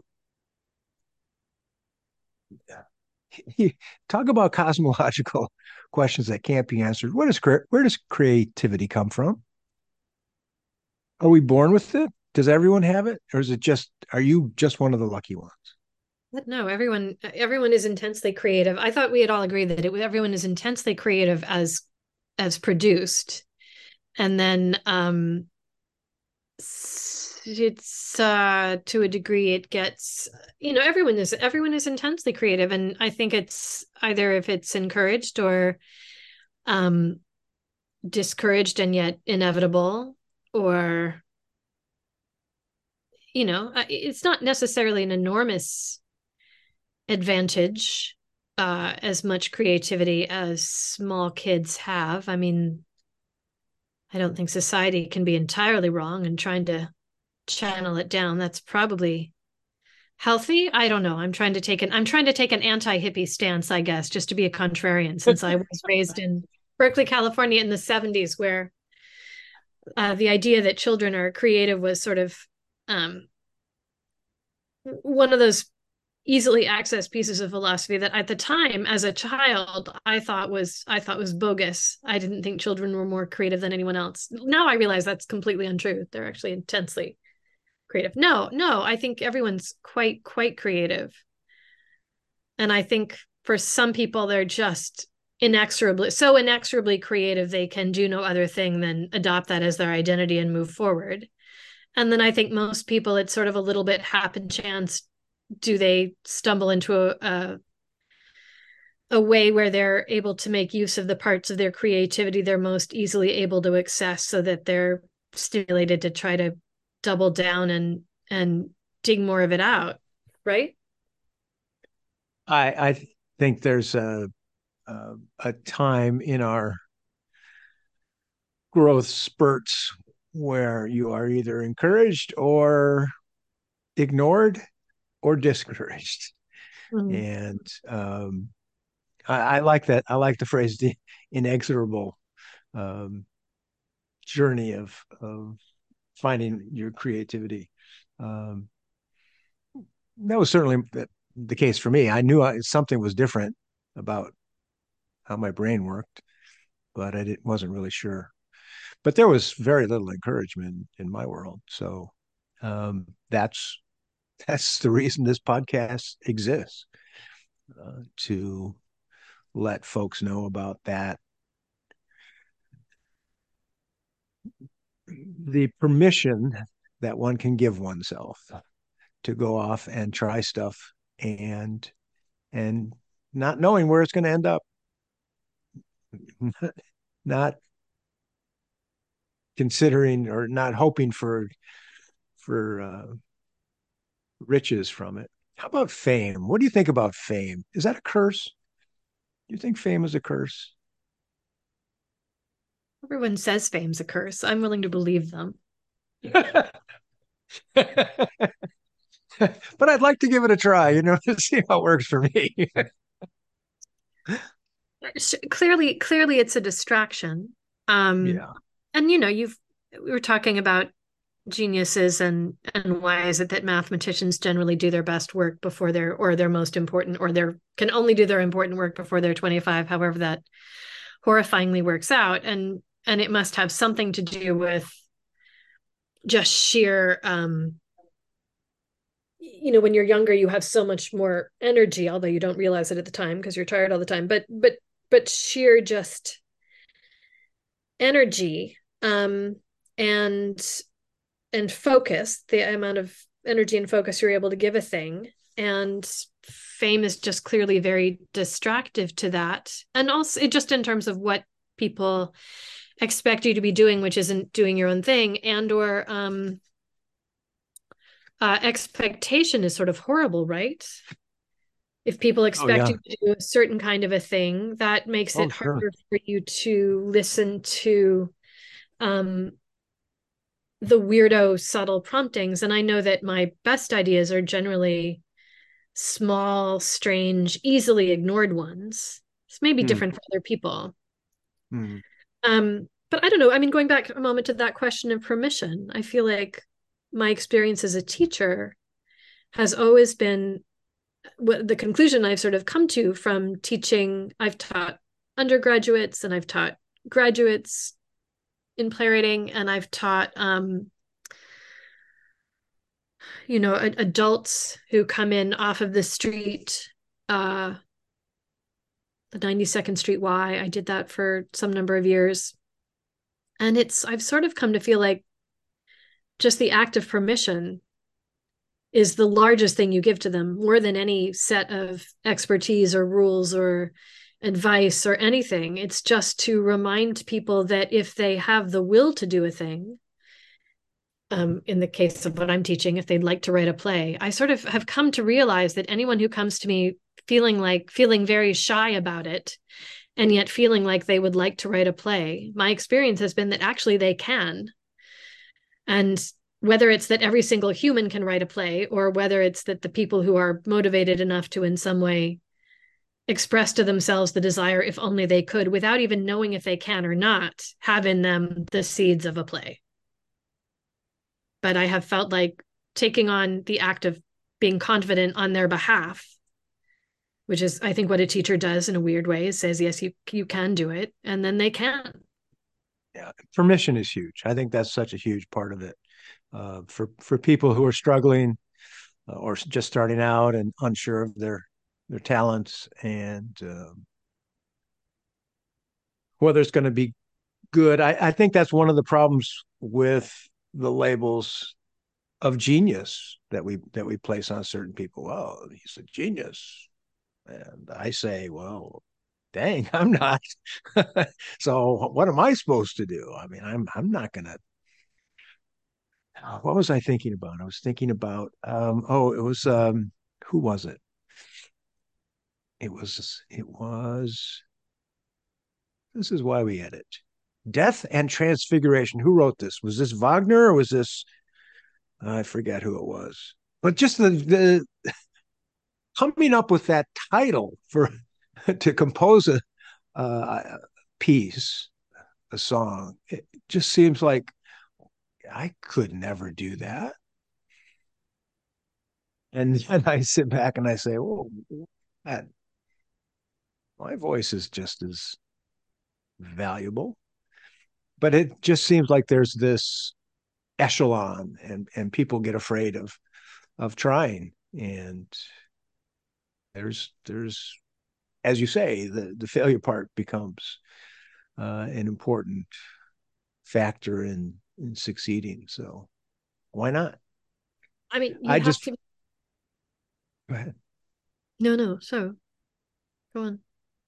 talk about cosmological questions that can't be answered. Where does creativity come from? Are we born with it? Does everyone have it, or is it just are you just one of the lucky ones? But no, everyone is intensely creative. I thought we had all agreed that everyone is intensely creative as produced, and then it's to a degree it gets, everyone is intensely creative, and I think it's either if it's encouraged or um discouraged and yet inevitable, or it's not necessarily an enormous advantage, as much creativity as small kids have. I mean, I don't think society can be entirely wrong in trying to channel it down. That's probably healthy. I don't know. I'm trying to take an anti-hippie stance, I guess, just to be a contrarian, since I was raised in Berkeley, California in the 70s, where the idea that children are creative was sort of um, one of those easily accessed pieces of philosophy that at the time as a child I thought was bogus. I didn't think children were more creative than anyone else. Now I realize that's completely untrue. They're actually intensely creative. No, I think everyone's quite creative. And I think for some people they're just inexorably creative they can do no other thing than adopt that as their identity and move forward. And then I think most people, it's sort of a little bit happen chance. Do they stumble into a way where they're able to make use of the parts of their creativity they're most easily able to access, so that they're stimulated to try to double down and dig more of it out, right? I think there's a time in our growth spurts where you are either encouraged or ignored or discouraged. Mm. And I like that. I like the phrase the inexorable um, journey of finding your creativity. Um, that was certainly the case for me. I knew something was different about how my brain worked, but wasn't really sure. But there was very little encouragement in my world. So um, that's that's the reason this podcast exists, to let folks know about that, the permission that one can give oneself to go off and try stuff, and not knowing where it's going to end up, not considering or not hoping for riches from it. How about fame? What do you think about fame? Is that a curse? Do you think fame is a curse? Everyone says fame's a curse. I'm willing to believe them. But I'd like to give it a try, to see how it works for me. Clearly it's a distraction. um Yeah. and we were talking about geniuses, and why is it that mathematicians generally do their best work before their most important, or their can only do their important work before they're 25, however that horrifyingly works out. And it must have something to do with just sheer when you're younger you have so much more energy, although you don't realize it at the time because you're tired all the time, but sheer just energy, and focus, the amount of energy and focus you're able to give a thing. And fame is just clearly very distractive to that. And also just in terms of what people expect you to be doing, which isn't doing your own thing, and or expectation is sort of horrible, right? If people Oh expect yeah. you to do a certain kind of a thing, that makes Oh it sure. harder for you to listen to um, the weirdo subtle promptings. And I know that my best ideas are generally small, strange, easily ignored ones. This may be Hmm. different for other people. Hmm. But I don't know. I mean, going back a moment to that question of permission, I feel like my experience as a teacher has always been what the conclusion I've sort of come to from teaching. I've taught undergraduates and I've taught graduates in playwriting, and I've taught adults who come in off of the street, uh, the 92nd Street Y. I did that for some number of years. And I've sort of come to feel like just the act of permission is the largest thing you give to them, more than any set of expertise or rules or advice or anything. It's just to remind people that if they have the will to do a thing, in the case of what I'm teaching, if they'd like to write a play, I sort of have come to realize that anyone who comes to me feeling very shy about it, and yet feeling like they would like to write a play, my experience has been that actually they can. And whether it's that every single human can write a play, or whether it's that the people who are motivated enough to in some way express to themselves the desire, if only they could, without even knowing if they can or not, have in them the seeds of a play. But I have felt like taking on the act of being confident on their behalf, which is, I think, what a teacher does in a weird way, is says, yes, you can do it, and then they can. Yeah, permission is huge. I think that's such a huge part of it. For people who are struggling or just starting out and unsure of their talents, and whether it's going to be good. I think that's one of the problems with the labels of genius that we place on certain people. Well, he's a genius, and I say, well, dang, I'm not. So what am I supposed to do? I mean, I'm not gonna. What was I thinking about? I was thinking about it was who was it? It was this is why we edit. Death and Transfiguration. Who wrote this? Was this Wagner or was this I forget who it was. But just the coming up with that title for to compose a piece, a song, it just seems like I could never do that. And then I sit back and I say, well, that, my voice is just as valuable. But it just seems like there's this echelon, and people get afraid of trying. And there's as you say, the failure part becomes an important factor in succeeding. So why not? I mean, you I have just to. go ahead. No, no. So go on.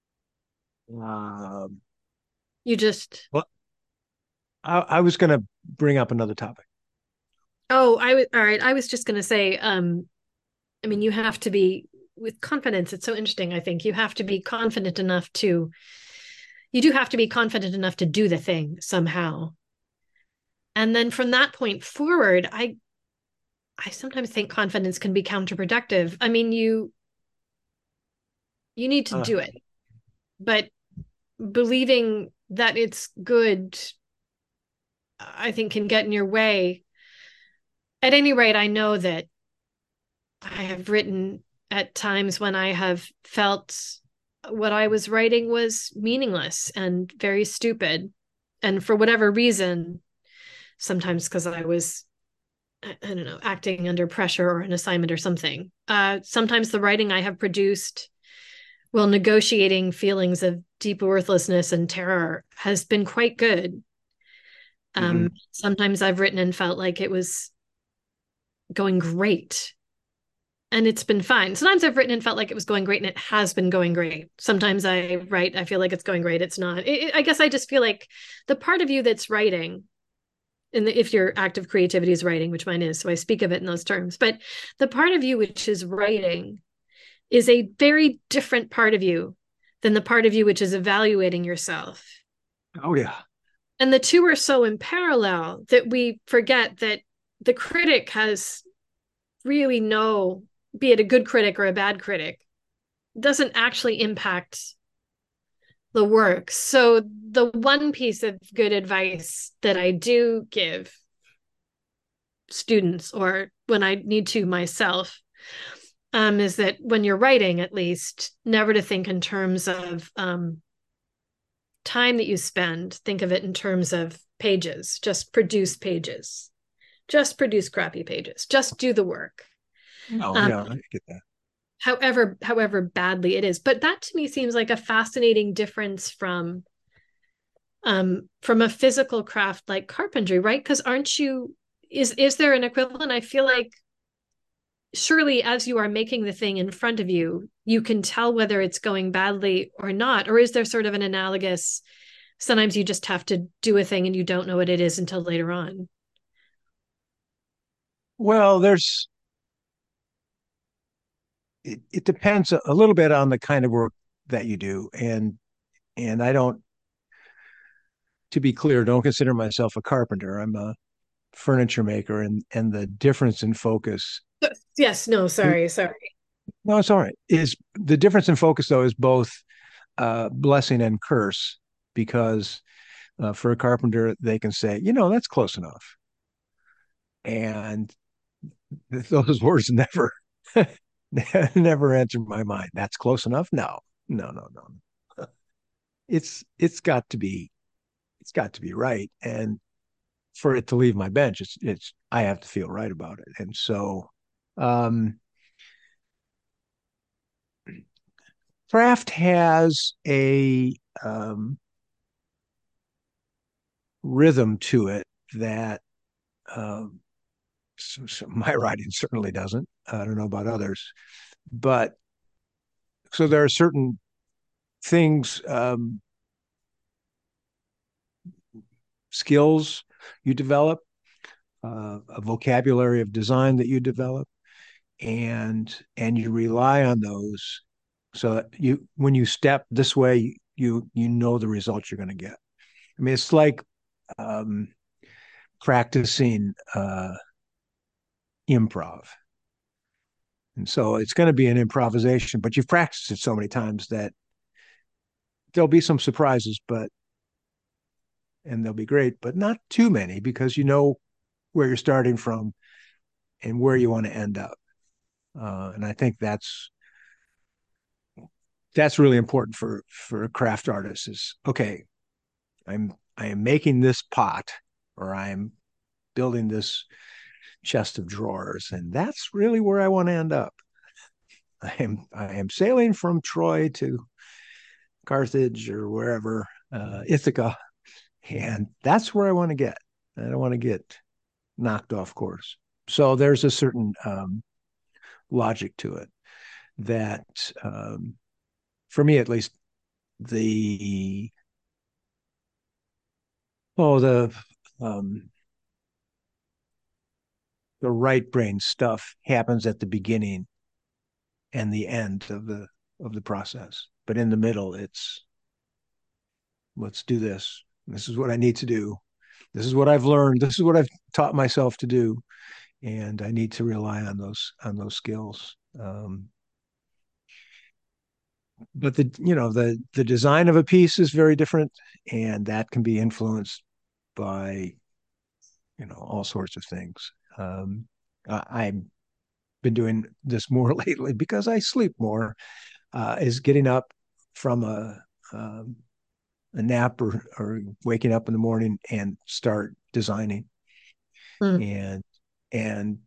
Um, You just. well, I was going to bring up another topic. Oh, I was all right. I was just going to say, I mean, you have to be with confidence. It's so interesting. I think you have to be confident enough to. You do have to be confident enough to do the thing somehow. And then from that point forward, I sometimes think confidence can be counterproductive. I mean, you need to Uh, do it, but believing that it's good, I think, can get in your way. At any rate, I know that I have written at times when I have felt what I was writing was meaningless and very stupid. And for whatever reason, sometimes because I was, I don't know, acting under pressure or an assignment or something. Sometimes the writing I have produced, while negotiating feelings of deep worthlessness and terror, has been quite good. mhm. Sometimes I've written and felt like it was going great, and it's been fine. Sometimes I've written and felt like it was going great, and it has been going great. Sometimes I write, I feel like it's going great, it's not. I guess I just feel like the part of you that's writing, if your act of creativity is writing, which mine is, so I speak of it in those terms, but the part of you which is writing is a very different part of you than the part of you which is evaluating yourself. Oh yeah. And the two are so in parallel that we forget that the critic has really no, be it a good critic or a bad critic, doesn't actually impact the work. So the one piece of good advice that I do give students, or when I need to myself, is that when you're writing, at least, never to think in terms of time that you spend. Think of it in terms of pages. Just produce pages. Just produce crappy pages. Just do the work. Oh Um, yeah, I get that. however badly it is. But that to me seems like a fascinating difference from a physical craft like carpentry, right? Because aren't you, is there an equivalent? I feel like surely as you are making the thing in front of you, you can tell whether it's going badly or not. Or is there sort of an analogous, sometimes you just have to do a thing and you don't know what it is until later on? Well, it depends a little bit on the kind of work that you do, and I don't, to be clear, don't consider myself a carpenter. I'm a furniture maker, and the difference in focus. Yes, no, sorry. No, it's all right. Is the difference in focus though is both blessing and curse because for a carpenter they can say, that's close enough, and those words never never entered my mind. That's close enough. No, no, no, no. It's got to be right, and for it to leave my bench, it's I have to feel right about it, and so um, craft has a rhythm to it that um, my writing certainly doesn't. I don't know about others, but so there are certain things, skills you develop, a vocabulary of design that you develop, and you rely on those so that you when you step this way, you know the results you're going to get. I mean, it's like um, practicing improv. And so it's going to be an improvisation, but you've practiced it so many times that there'll be some surprises, and they'll be great, but not too many because you know where you're starting from and where you want to end up. And I think that's really important for a craft artist is okay, I am making this pot or I am building this chest of drawers, and that's really where I want to end up. I am sailing from Troy to Carthage or wherever, Ithaca, and that's where I want to get. I don't want to get knocked off course. So there's a certain logic to it that, for me at least, the oh um, the right brain stuff happens at the beginning and the end of the process, but in the middle, it's let's do this. This is what I need to do. This is what I've learned. This is what I've taught myself to do, and I need to rely on those skills. But the design of a piece is very different, and that can be influenced by all sorts of things. I've been doing this more lately because I sleep more. Is getting up from a nap or waking up in the morning and start designing, Mm. and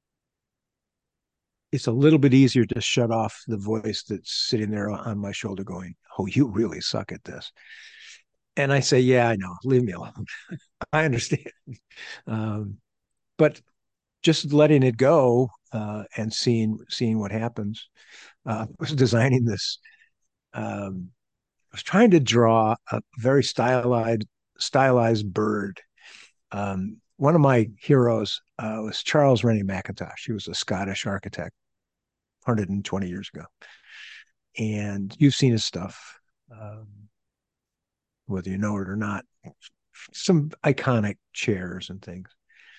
it's a little bit easier to shut off the voice that's sitting there on my shoulder going, "Oh, you really suck at this." And I say, "Yeah, I know. Leave me alone. I understand." Um, but just letting it go and seeing what happens. I was designing this. I was trying to draw a very stylized bird. One of my heroes was Charles Rennie Mackintosh. He was a Scottish architect 120 years ago, and you've seen his stuff, um, whether you know it or not. Some iconic chairs and things,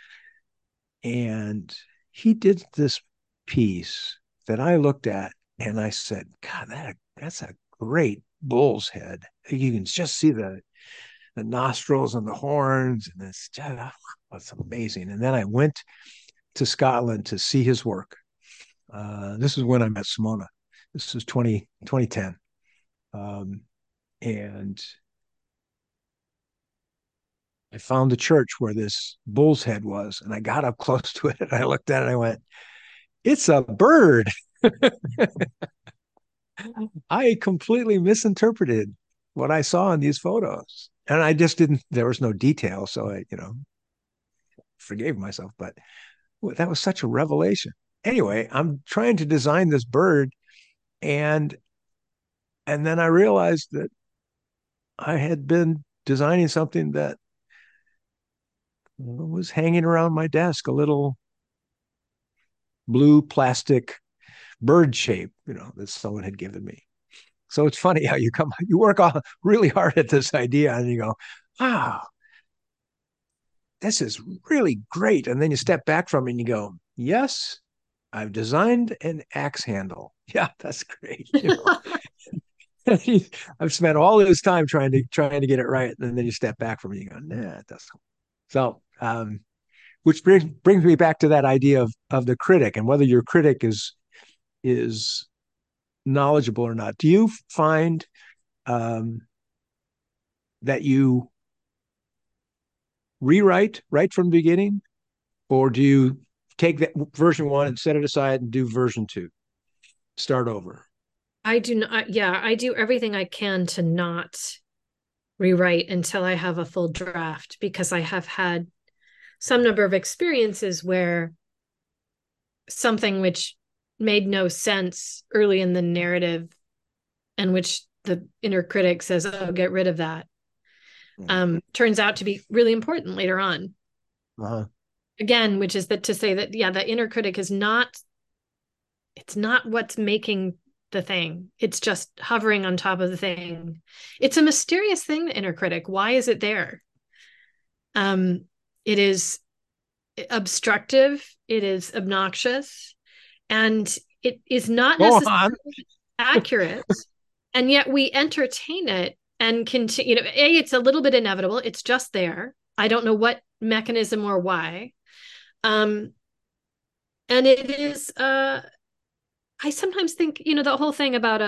and he did this piece that I looked at and I said, "God, that's a great bull's head. You can just see the nostrils and the horns, and it's amazing." And then I went to Scotland to see his work. This is when I met Simona. This was 2010. Um, and I found the church where this bull's head was, and I got up close to it and I looked at it and I went, "It's a bird." I completely misinterpreted what I saw in these photos. And I just didn't, there was no detail. So I forgave myself. But that was such a revelation. Anyway, I'm trying to design this bird, and and then I realized that I had been designing something that was hanging around my desk a little blue plastic bird shape, that someone had given me. So it's funny how you work all really hard at this idea and you go, wow, this is really great. And then you step back from it and you go, yes, I've designed an axe handle. Yeah, that's great. I've spent all this time trying to get it right, and then you step back from it. And you go, nah, it doesn't. So, which brings me back to that idea of the critic and whether your critic is knowledgeable or not. Do you find um, that you rewrite right from the beginning, or do you take that version one and set it aside and do version two, start over? I do not, yeah, I do everything I can to not rewrite until I have a full draft because I have had some number of experiences where something which made no sense early in the narrative and which the inner critic says, oh, get rid of that, turns out to be really important later on. Uh-huh. Again, which is that to say that, yeah, the inner critic is not, it's not what's making the thing. It's just hovering on top of the thing. It's a mysterious thing, the inner critic. Why is it there? It is obstructive, it is obnoxious, and it is not Go necessarily on. accurate. And yet we entertain it and continue. It's a little bit inevitable. It's just there. I don't know what mechanism or why. And it is I sometimes think, the whole thing about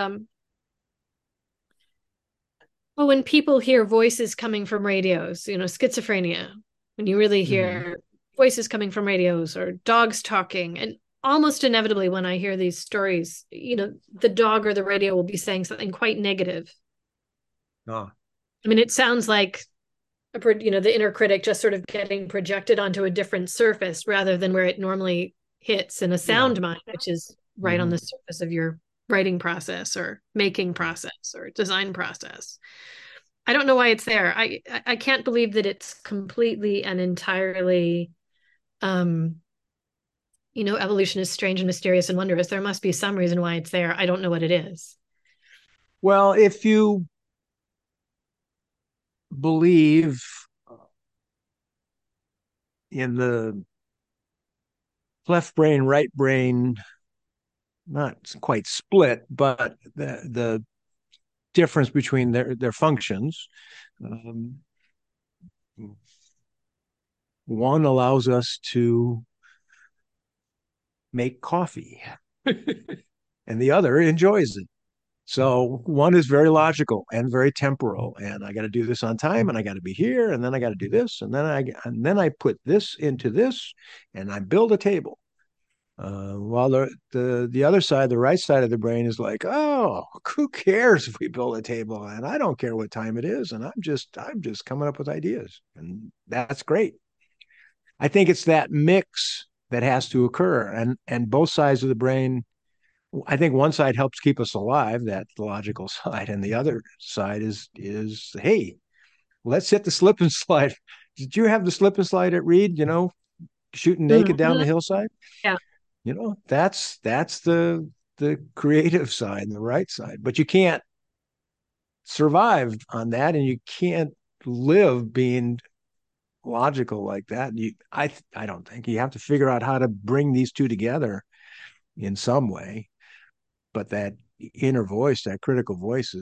when people hear voices coming from radios, schizophrenia, when you really Mm-hmm. hear voices coming from radios or dogs talking, and almost inevitably when I hear these stories, the dog or the radio will be saying something quite negative. Oh. I mean, it sounds like the inner critic just sort of getting projected onto a different surface rather than where it normally hits in a Yeah. sound mind, which is right on Mm-hmm. the surface of your writing process or making process or design process. I don't know why it's there. I can't believe that it's completely and entirely evolution is strange and mysterious and wondrous. There must be some reason why it's there. I don't know what it is. Well, if you believe in the left brain, right brain, not quite split, but the difference between their functions. Um, one allows us to make coffee, and the other enjoys it. So one is very logical and very temporal, and I got to do this on time, and I got to be here, and then I got to do this, and then I put this into this, and I build a table. While the other side, the right side of the brain is like, oh, who cares if we build a table? And I don't care what time it is, and I'm just coming up with ideas, and that's great. I think it's that mix that has to occur, and both sides of the brain. I think one side helps keep us alive, that logical side, and the other side is hey, let's hit the slip and slide. Did you have the slip and slide at Reed? Shooting naked down Mm-hmm. the hillside. Yeah. That's the creative side and the right side, but you can't survive on that, and you can't live being logical like that. I don't think you have to figure out how to bring these two together in some way, but that inner voice, that critical voice,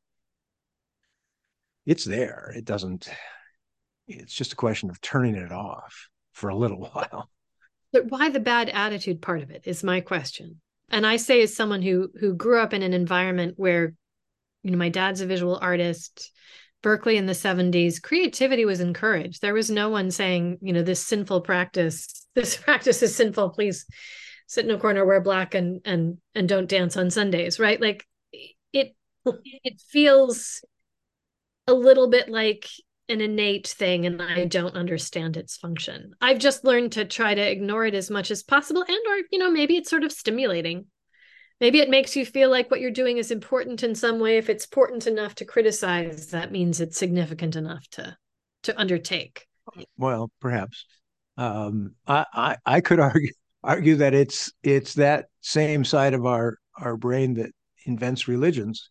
it's there. It doesn't. It's just a question of turning it off for a little while. But why the bad attitude part of it is my question. And I say as someone who grew up in an environment where, my dad's a visual artist, Berkeley in the 70s, creativity was encouraged. There was no one saying, this practice is sinful, please sit in a corner, wear black and don't dance on Sundays, right? Like it it feels a little bit like an innate thing and I don't understand its function. I've just learned to try to ignore it as much as possible and or maybe it's sort of stimulating. Maybe it makes you feel like what you're doing is important in some way. If it's important enough to criticize, that means it's significant enough to undertake. Well, perhaps. I could argue. argue that it's that same side of our brain that invents religions,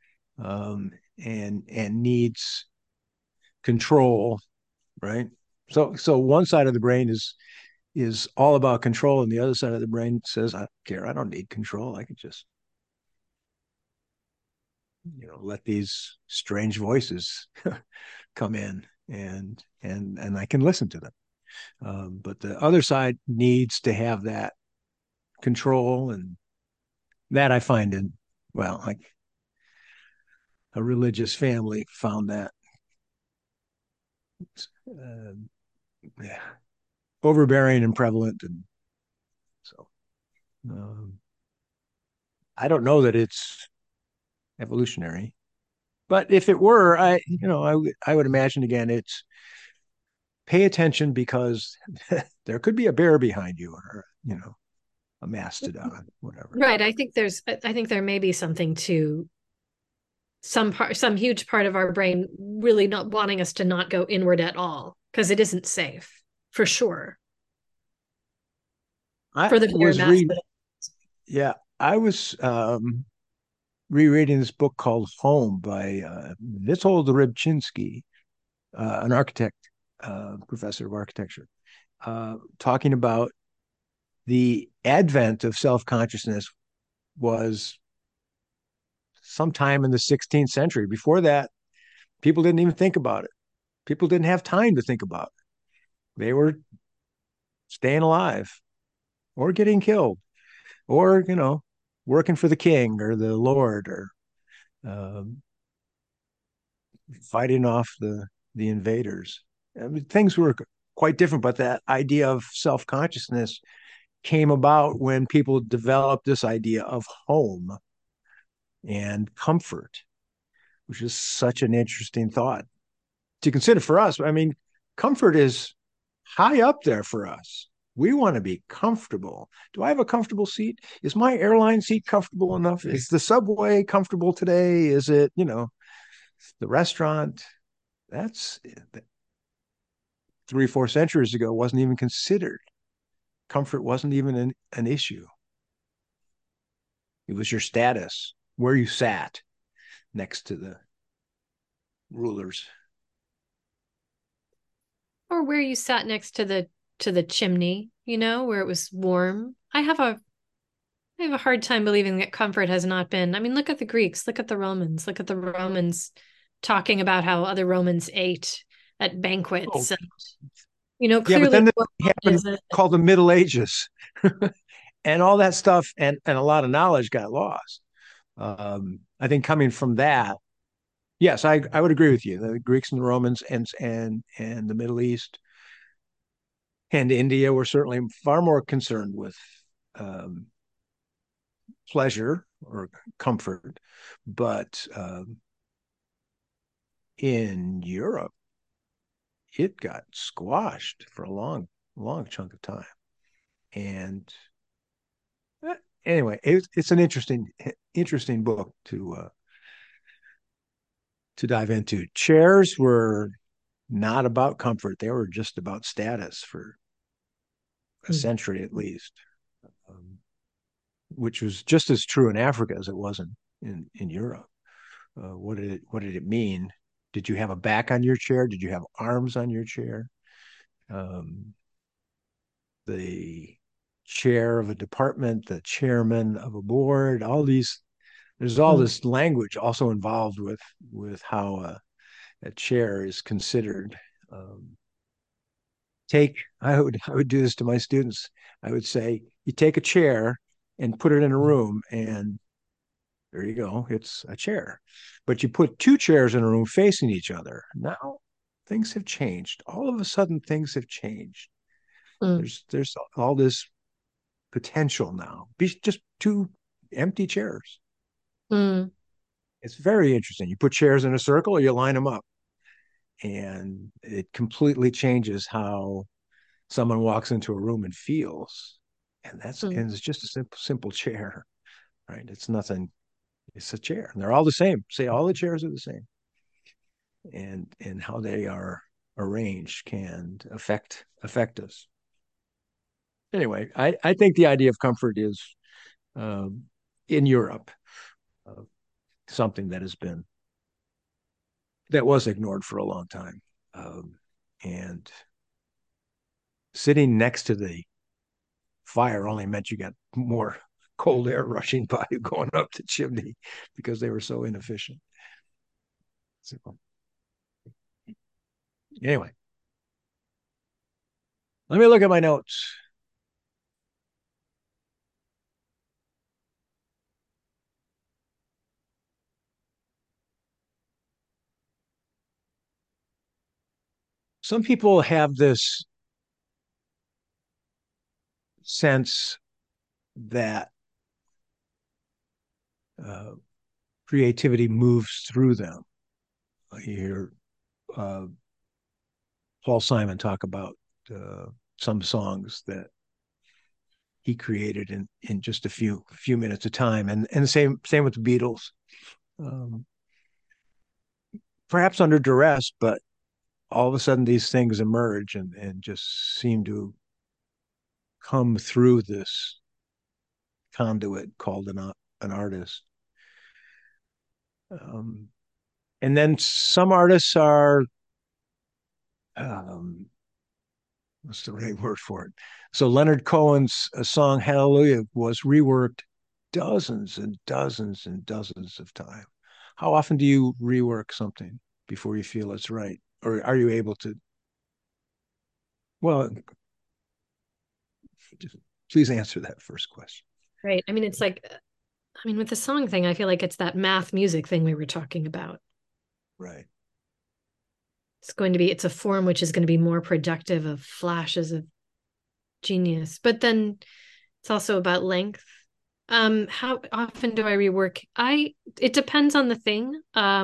and needs control, right? So one side of the brain is all about control, and the other side of the brain says, I don't care, I don't need control. I can just, let these strange voices come in, and I can listen to them. But the other side needs to have that control, and that I find in, well, like a religious family found that, uh, yeah, overbearing and prevalent, and so, um, I don't know that it's evolutionary, but if it were, I would imagine, again, it's pay attention because there could be a bear behind you, or a mastodon, whatever. Right. I think there may be something to some huge part of our brain really not wanting us to not go inward at all because it isn't safe for sure I for the bear was mass. re Yeah, I was rereading this book called Home by Witold Rybczynski, an architect, professor of architecture, talking about the advent of self-consciousness was sometime in the 16th century. Before that, people didn't even think about it. People didn't have time to think about it. They were staying alive or getting killed, or working for the king or the lord, or um, fighting off the invaders. I mean, things were quite different, but that idea of self consciousness came about when people developed this idea of home and comfort, which is such an interesting thought to consider for us. I mean, comfort is high up there for us. We want to be comfortable. Do I have a comfortable seat? Is my airline seat comfortable enough? Is the subway comfortable today? Is it, the restaurant? That's 3 or 4 centuries ago wasn't even considered. Comfort wasn't even an issue. It was your status, where you sat next to the rulers. Or where you sat next to the chimney, where it was warm. I have a hard time believing that comfort has not been. I mean, look at the Greeks, look at the Romans, look at the Romans talking about how other Romans ate at Oh, banquets. And, yeah, but clearly then what happened is a called the Middle Ages, and all that stuff, and a lot of knowledge got lost. I think coming from that, yes, I would agree with you. The Greeks and the Romans and the Middle East and India were certainly far more concerned with um, pleasure or comfort, but in Europe, it got squashed for a long, long chunk of time. And anyway, it's an interesting book to dive into. Chairs were not about comfort; they were just about status for a Hmm. century at least, um, which was just as true in Africa as it was in Europe. What did it mean? Did you have a back on your chair? Did you have arms on your chair? Um, the chair of a department, the chairman of a board, all these. There's all Hmm. this language also involved with how a chair is considered. Um, I would do this to my students. I would say, you take a chair and put it in a room, and there you go. It's a chair. But you put two chairs in a room facing each other. Now things have changed. All of a sudden, things have changed. Hmm. There's all this potential now. Be just two empty chairs. Hmm. It's very interesting. You put chairs in a circle or you line them up, and it completely changes how someone walks into a room and feels. Hmm. And it's just a simple chair, right? It's nothing. It's a chair, and they're all the same. Say all the chairs are the same, and how they are arranged can affect us. Anyway, I think the idea of comfort is um, in Europe uh, something that was ignored for a long time, and sitting next to the fire only meant you got more cold air rushing by you going up the chimney because they were so inefficient. So anyway, let me look at my notes. Some people have this sense that uh, creativity moves through them. You hear uh, Paul Simon talk about some songs that he created in just a few minutes of time, and the same with the Beatles. Um, Perhaps under duress, but all of a sudden these things emerge and just seem to come through this conduit called an artist. Um, and then some artists are um, what's the right word for it? So Leonard Cohen's song Hallelujah was reworked dozens and dozens and dozens of times. How often do you rework something before you feel it's right? Or are you able to? Well, just please answer that first question. Right. I mean, it's like, I mean, with the song thing, I feel like it's that math music thing we were talking about. Right. It's a form which is going to be more productive of flashes of genius. But then it's also about length. How often do I rework? It depends on the thing.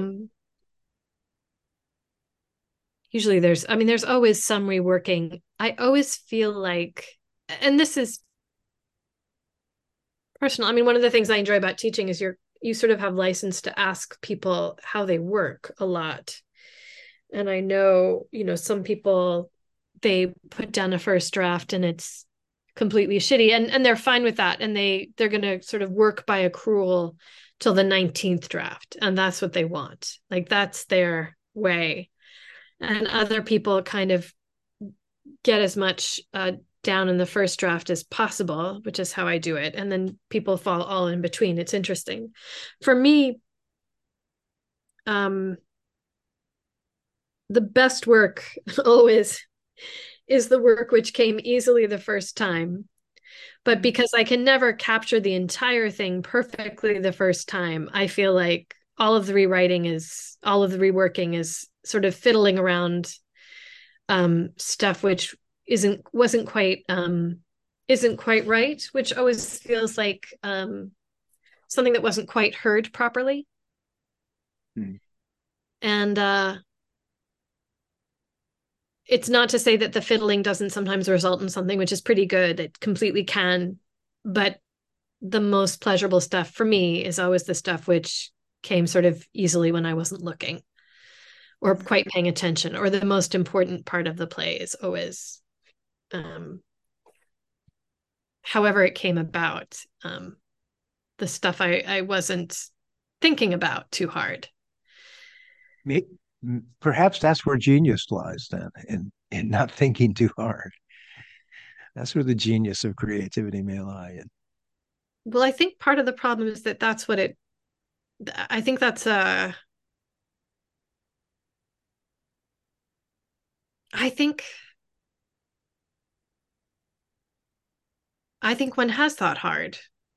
Usually there's always some reworking. I always feel like, and this is personal. I mean, one of the things I enjoy about teaching is you sort of have license to ask people how they work a lot. And I know, some people, they put down a first draft and it's completely shitty, and they're fine with that, and they're going to sort of work by accrual till the 19th draft, and that's what they want. Like that's their way. And other people kind of get as much down in the first draft as possible, which is how I do it, and then people fall all in between. It's interesting for me. um the best work always is the work which came easily the first time. But because I can never capture the entire thing perfectly the first time, I feel like all of the reworking is sort of fiddling around stuff which isn't quite right, which always feels like something that wasn't quite heard properly. Hmm. And it's not to say that the fiddling doesn't sometimes result in something which is pretty good. It completely can. But the most pleasurable stuff for me is always the stuff which came sort of easily when I wasn't looking or quite paying attention, or the most important part of the play is always, however it came about, the stuff I wasn't thinking about too hard. Perhaps that's where genius lies then, in not thinking too hard. That's where the genius of creativity may lie. Well, I think part of the problem is that that's what it, I think that's I think I think one has thought hard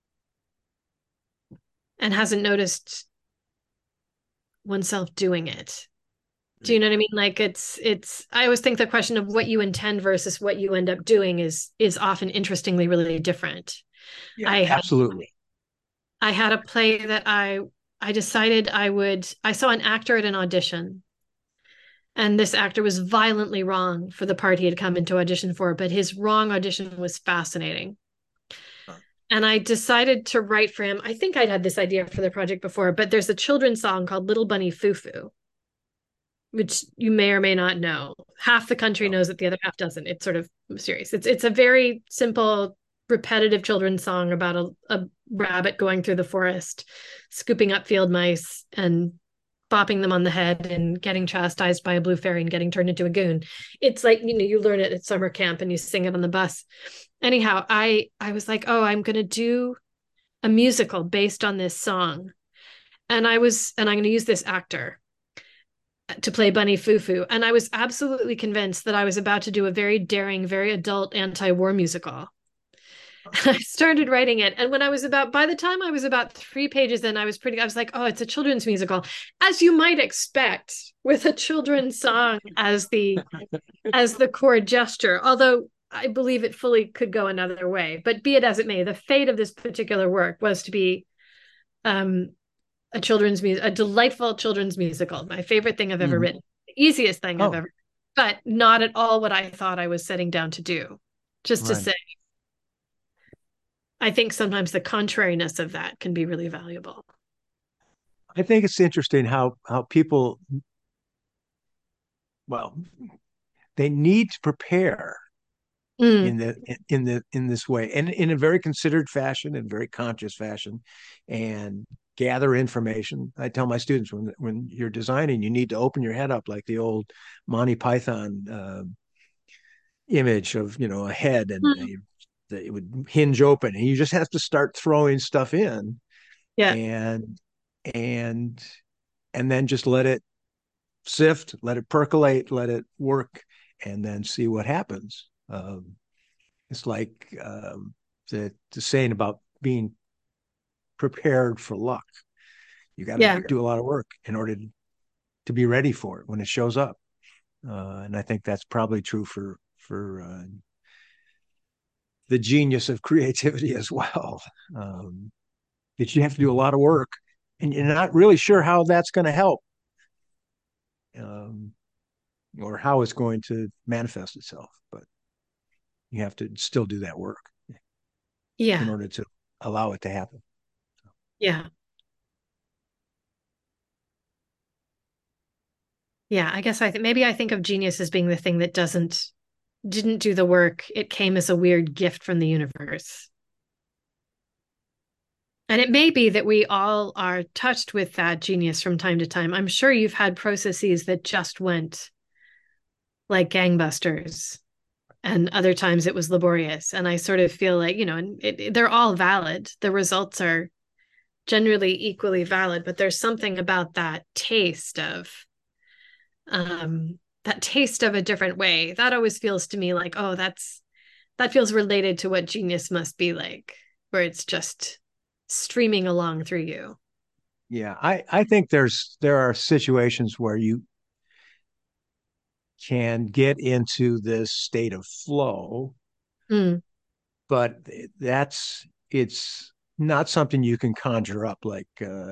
and hasn't noticed oneself doing it. Do you know what I mean? Like it's I always think the question of what you intend versus what you end up doing is often interestingly really different. Yeah, I had absolutely. I had a play that I decided I saw an actor at an audition, and this actor was violently wrong for the part he had come into audition for, but his wrong audition was fascinating. And I decided to write for him. I think I'd had this idea for the project before, but there's a children's song called Little Bunny Foo Foo. which you may or may not know. Half the country No. knows it, the other half doesn't. It's sort of mysterious. It's a very simple, repetitive children's song about a rabbit going through the forest, scooping up field mice and bopping them on the head and getting chastised by a blue fairy and getting turned into a goon. It's like, you learn it at summer camp and you sing it on the bus. Anyhow, I was like, oh, I'm gonna do a musical based on this song. And I'm gonna use this actor to play Bunny Fufu. And I was absolutely convinced that I was about to do a very daring, very adult anti-war musical. I started writing it. And by the time I was about 3 pages in, I was like, oh, it's a children's musical, as you might expect, with a children's song as the core gesture. Although I believe it fully could go another way. But be it as it may, the fate of this particular work was to be um, a delightful children's musical, my favorite thing I've ever Mm-hmm. written, the easiest thing I've Oh, ever, but not at all what I thought I was setting down to do. Just to right. say, I think sometimes the contrariness of that can be really valuable. I think it's interesting how people, well, they need to prepare Mm, in this way, and in a very considered fashion and very conscious fashion, and gather information. I tell my students, when you're designing, you need to open your head up like the old Monty Python image of, a head, and mm, it would hinge open, and you just have to start throwing stuff in, yeah, and and and then just let it sift, let it percolate, let it work, and then see what happens. It's like the saying about being prepared for luck. You got to yeah, do a lot of work in order to be ready for it when it shows up. And I think that's probably true for the genius of creativity as well. Um, that you have to do a lot of work, and you're not really sure how that's going to help, um, or how it's going to manifest itself. But you have to still do that work in yeah, order to allow it to happen. yeah, yeah. I guess maybe I think of genius as being the thing that didn't do the work. It came as a weird gift from the universe. And it may be that we all are touched with that genius from time to time. I'm sure you've had processes that just went like gangbusters, and other times it was laborious. And I sort of feel like, they're all valid. The results are generally equally valid, but there's something about that taste of a different way that always feels to me like, oh, that feels related to what genius must be like, where it's just streaming along through you. Yeah, I think there are situations where you can get into this state of flow, Mm, but it's not something you can conjure up like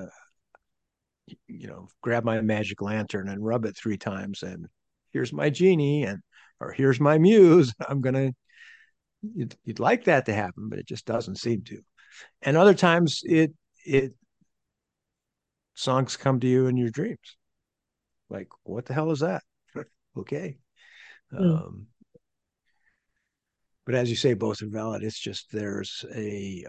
grab my magic lantern and rub it 3 times and here's my genie, and or here's my muse. You'd like that to happen, but it just doesn't seem to. And other times it songs come to you in your dreams. Like, what the hell is that? Okay. mm. Um, but as you say, both are valid. It's just there's a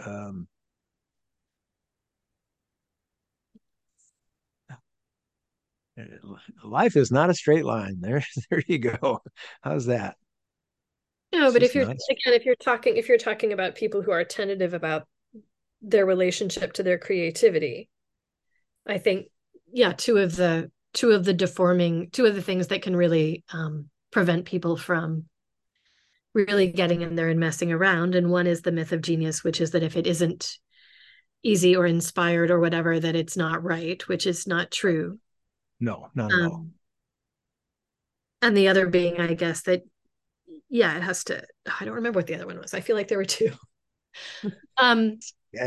life is not a straight line. There you go. How's that? No, It's but just not. if you're talking about people who are tentative about their relationship to their creativity, I think, yeah, two of the things that can really prevent people from really getting in there and messing around. And one is the myth of genius, which is that if it isn't easy or inspired or whatever, that it's not right, which is not true. No, not at all. Um, and the other being, I guess, that, yeah, it has to, I don't remember what the other one was. I feel like there were two. Um, Yeah.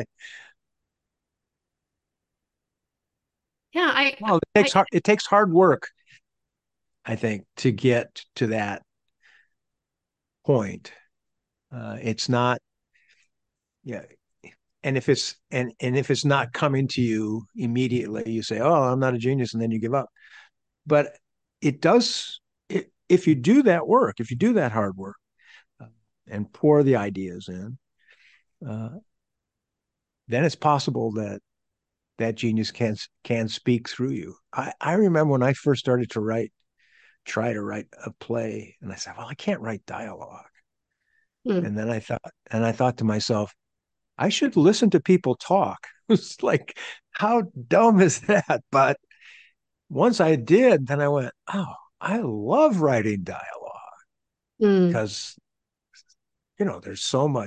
yeah, Well, it takes hard work, I think, to get to that point. It's not, yeah. And if it's not coming to you immediately, you say, "Oh, I'm not a genius," and then you give up. But it does, if you do that work, if you do that hard work, uh, and pour the ideas in, uh, then it's possible that that genius can speak through you. I remember when I first started to try to write a play, and I said, well, I can't write dialogue. Mm. And I thought to myself, I should listen to people talk. It's like, how dumb is that? But once I did, then I went, oh, I love writing dialogue Mm. because, there's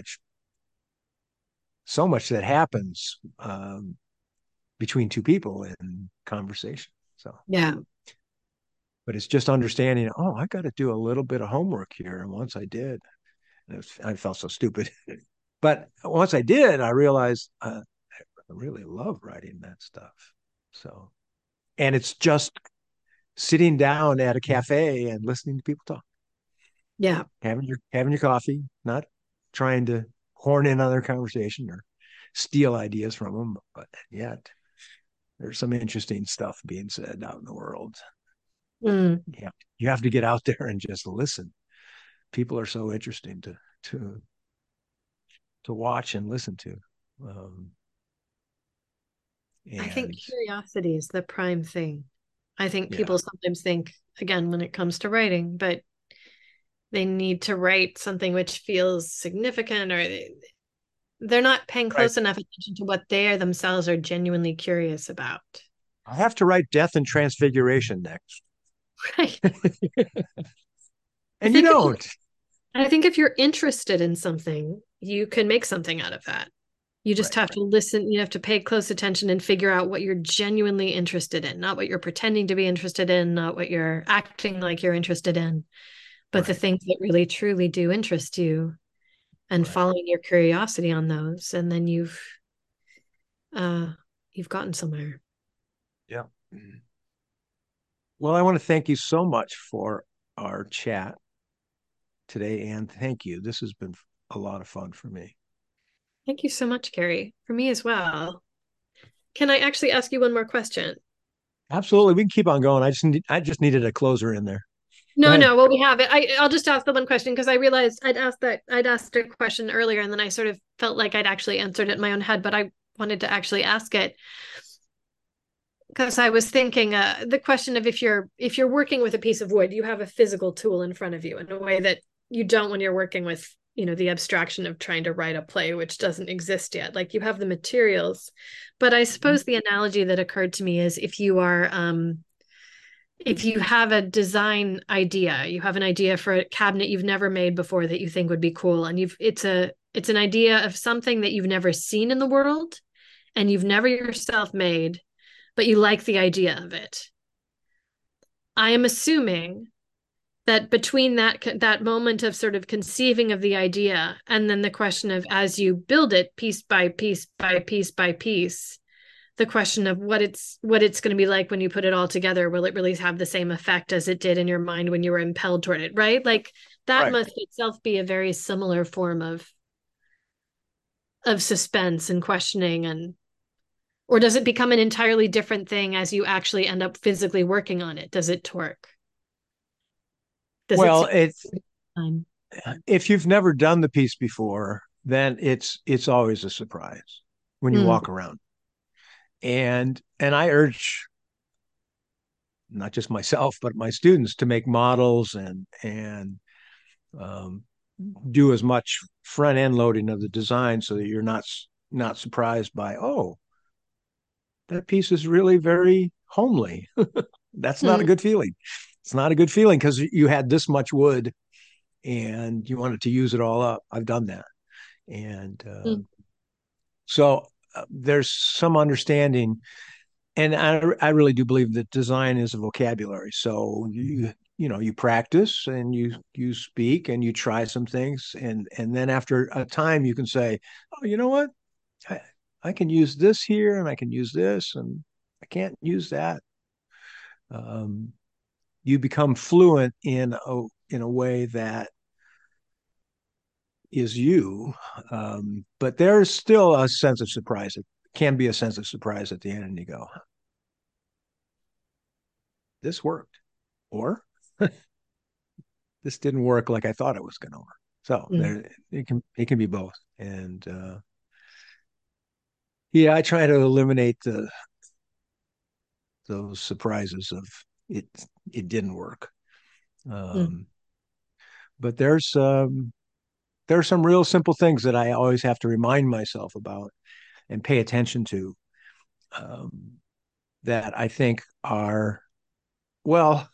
so much that happens between two people in conversation. So, Yeah. but it's just understanding, oh, I got to do a little bit of homework here. And once I did, I felt so stupid. But once I did, I realized I really love writing that stuff. So, and it's just sitting down at a cafe and listening to people talk, Yeah. having your coffee, not trying to horn in on their conversation or steal ideas from them, but yet there's some interesting stuff being said out in the world. Mm. Yeah, you have to get out there and just listen. People are so interesting to to watch and listen to. Um, I think and curiosity is the prime thing. I think yeah, people sometimes think, again, when it comes to writing, but they need to write something which feels significant, or they're not paying right. close enough attention to what they themselves are genuinely curious about. I have to write Death and Transfiguration next. Right. I And you think don't. I think if you're interested in something, you can make something out of that. You just Right. have to listen, you have to pay close attention and figure out what you're genuinely interested in, not what you're pretending to be interested in, not what you're acting like you're interested in, but the Right. things that really truly do interest you, and Right. following your curiosity on those, and then uh you've gotten somewhere. Yeah. Well, I want to thank you so much for our chat today, and thank you. This has been a lot of fun for me. Thank you so much, Carrie. For me as well. Can I actually ask you one more question? Absolutely, we can keep on going. I just needed a closer in there. Go No, ahead. no. Well, we have it. I'll just ask the one question because I realized I'd asked a question earlier, and then I sort of felt like I'd actually answered it in my own head, but I wanted to actually ask it because I was thinking the question of if you're working with a piece of wood, you have a physical tool in front of you in a way that you don't when you're working with the abstraction of trying to write a play which doesn't exist yet. Like you have the materials, but I suppose the analogy that occurred to me is if you have a design idea, you have an idea for a cabinet you've never made before that you think would be cool, and it's an idea of something that you've never seen in the world and you've never yourself made, but you like the idea of it. I am assuming that between that moment of sort of conceiving of the idea and then the question of as you build it piece by piece by piece by piece, the question of what it's going to be like when you put it all together, will it really have the same effect as it did in your mind when you were impelled toward it, right? Like that Right. must itself be a very similar form of suspense and questioning, and or does it become an entirely different thing as you actually end up physically working on it? Does it torque? Does it Well, succeed? it's if you've never done the piece before, then it's always a surprise when you Mm, walk around. And I urge not just myself but my students to make models and um, do as much front end loading of the design so that you're not surprised by, oh, that piece is really very homely. That's not a mm, good feeling. It's not a good feeling because you had this much wood and you wanted to use it all up. I've done that. And mm, so there's some understanding. And I really do believe that design is a vocabulary. So you practice and you speak and you try some things, and then after a time you can say, oh, you know what, I, I can use this here and I can use this and I can't use that. Um, you become fluent in a way that is you, but there's still a sense of surprise. It can be a sense of surprise at the end, and you go, this worked. or this didn't work like I thought it was going to work. So Mm. there, it can be both. And yeah, I try to eliminate those surprises of it. It didn't work. Mm. Um, but there's some real simple things that I always have to remind myself about and pay attention to, um, that I think are, well,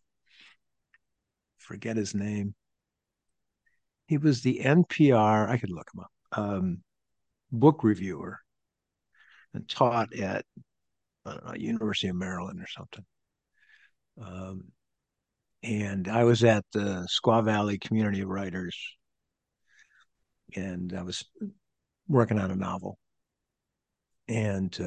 forget his name. He was the NPR, I could look him up, book reviewer and taught at, I don't know, University of Maryland or something. Um, and I was at the Squaw Valley Community of Writers, and I was working on a novel. And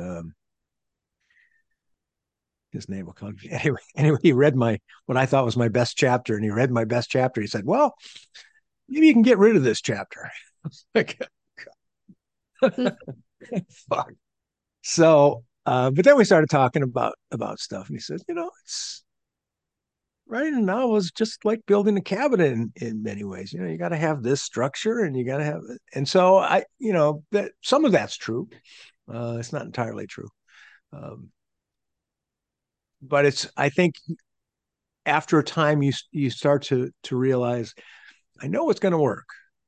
his name will come. Anyway, he read my what I thought was my best chapter, and he read my best chapter. He said, "Well, maybe you can get rid of this chapter." Like, Mm. fuck. So, but then we started talking about stuff, and he said, it's writing a novel is just like building a cabinet in many ways. You got to have this structure, and you got to have, and so that some of that's true. It's not entirely true, um, but I think after a time you start to realize I know it's going to work,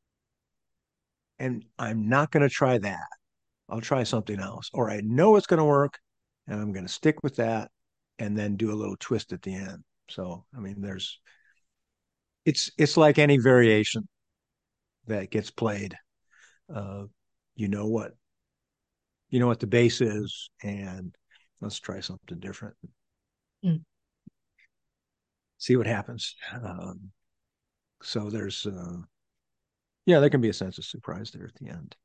and I'm not going to try that. I'll try something else, or I know it's going to work, and I'm going to stick with that, and then do a little twist at the end. So I mean, it's like any variation that gets played. Uh, you know what the base is, and let's try something different. Mm. See what happens. So there's yeah, there can be a sense of surprise there at the end.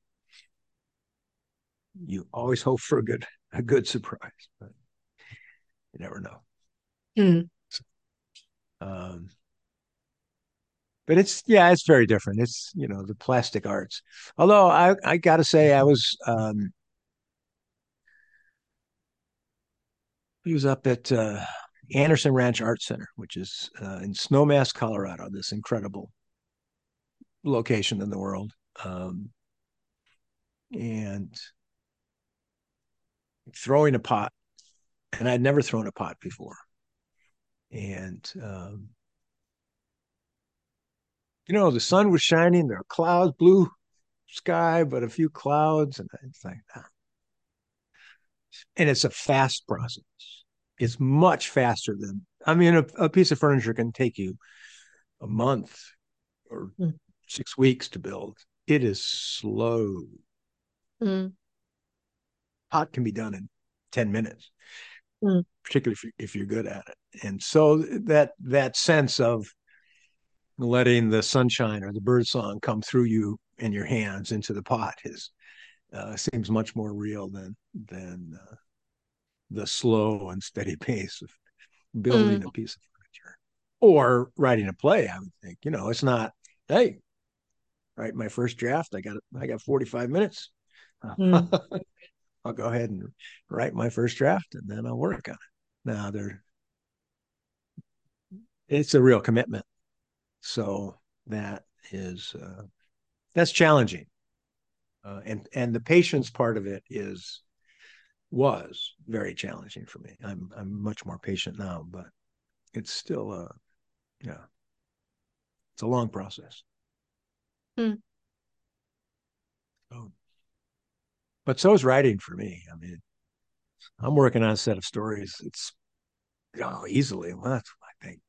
You always hope for a good surprise, but you never know. Mm. Um, but it's very different. It's the plastic arts. Although I got to say he was up at Anderson Ranch Art Center, which is in Snowmass, Colorado. This incredible location in the world, and throwing a pot, and I'd never thrown a pot before, and the sun was shining. There were clouds, blue sky, but a few clouds, and it's like, and it's a fast process. It's much faster than, I mean, a piece of furniture can take you a month or Mm. 6 weeks to build. It is slow. Mm. Pot can be done in 10 minutes, Mm. particularly if you're good at it. And so that sense of letting the sunshine or the bird song come through you and your hands into the pot is seems much more real than the slow and steady pace of building Mm. a piece of furniture or writing a play. I would think, it's not, hey, write my first draft. I got 45 minutes. Mm. I'll go ahead and write my first draft, and then I'll work on it. Now it's a real commitment. So that is that's challenging. And the patience part of it was very challenging for me. I'm much more patient now, but it's still yeah, it's a long process. Mm. So, but so is writing for me. I mean, I'm working on a set of stories. It's easily, well, that's, I think,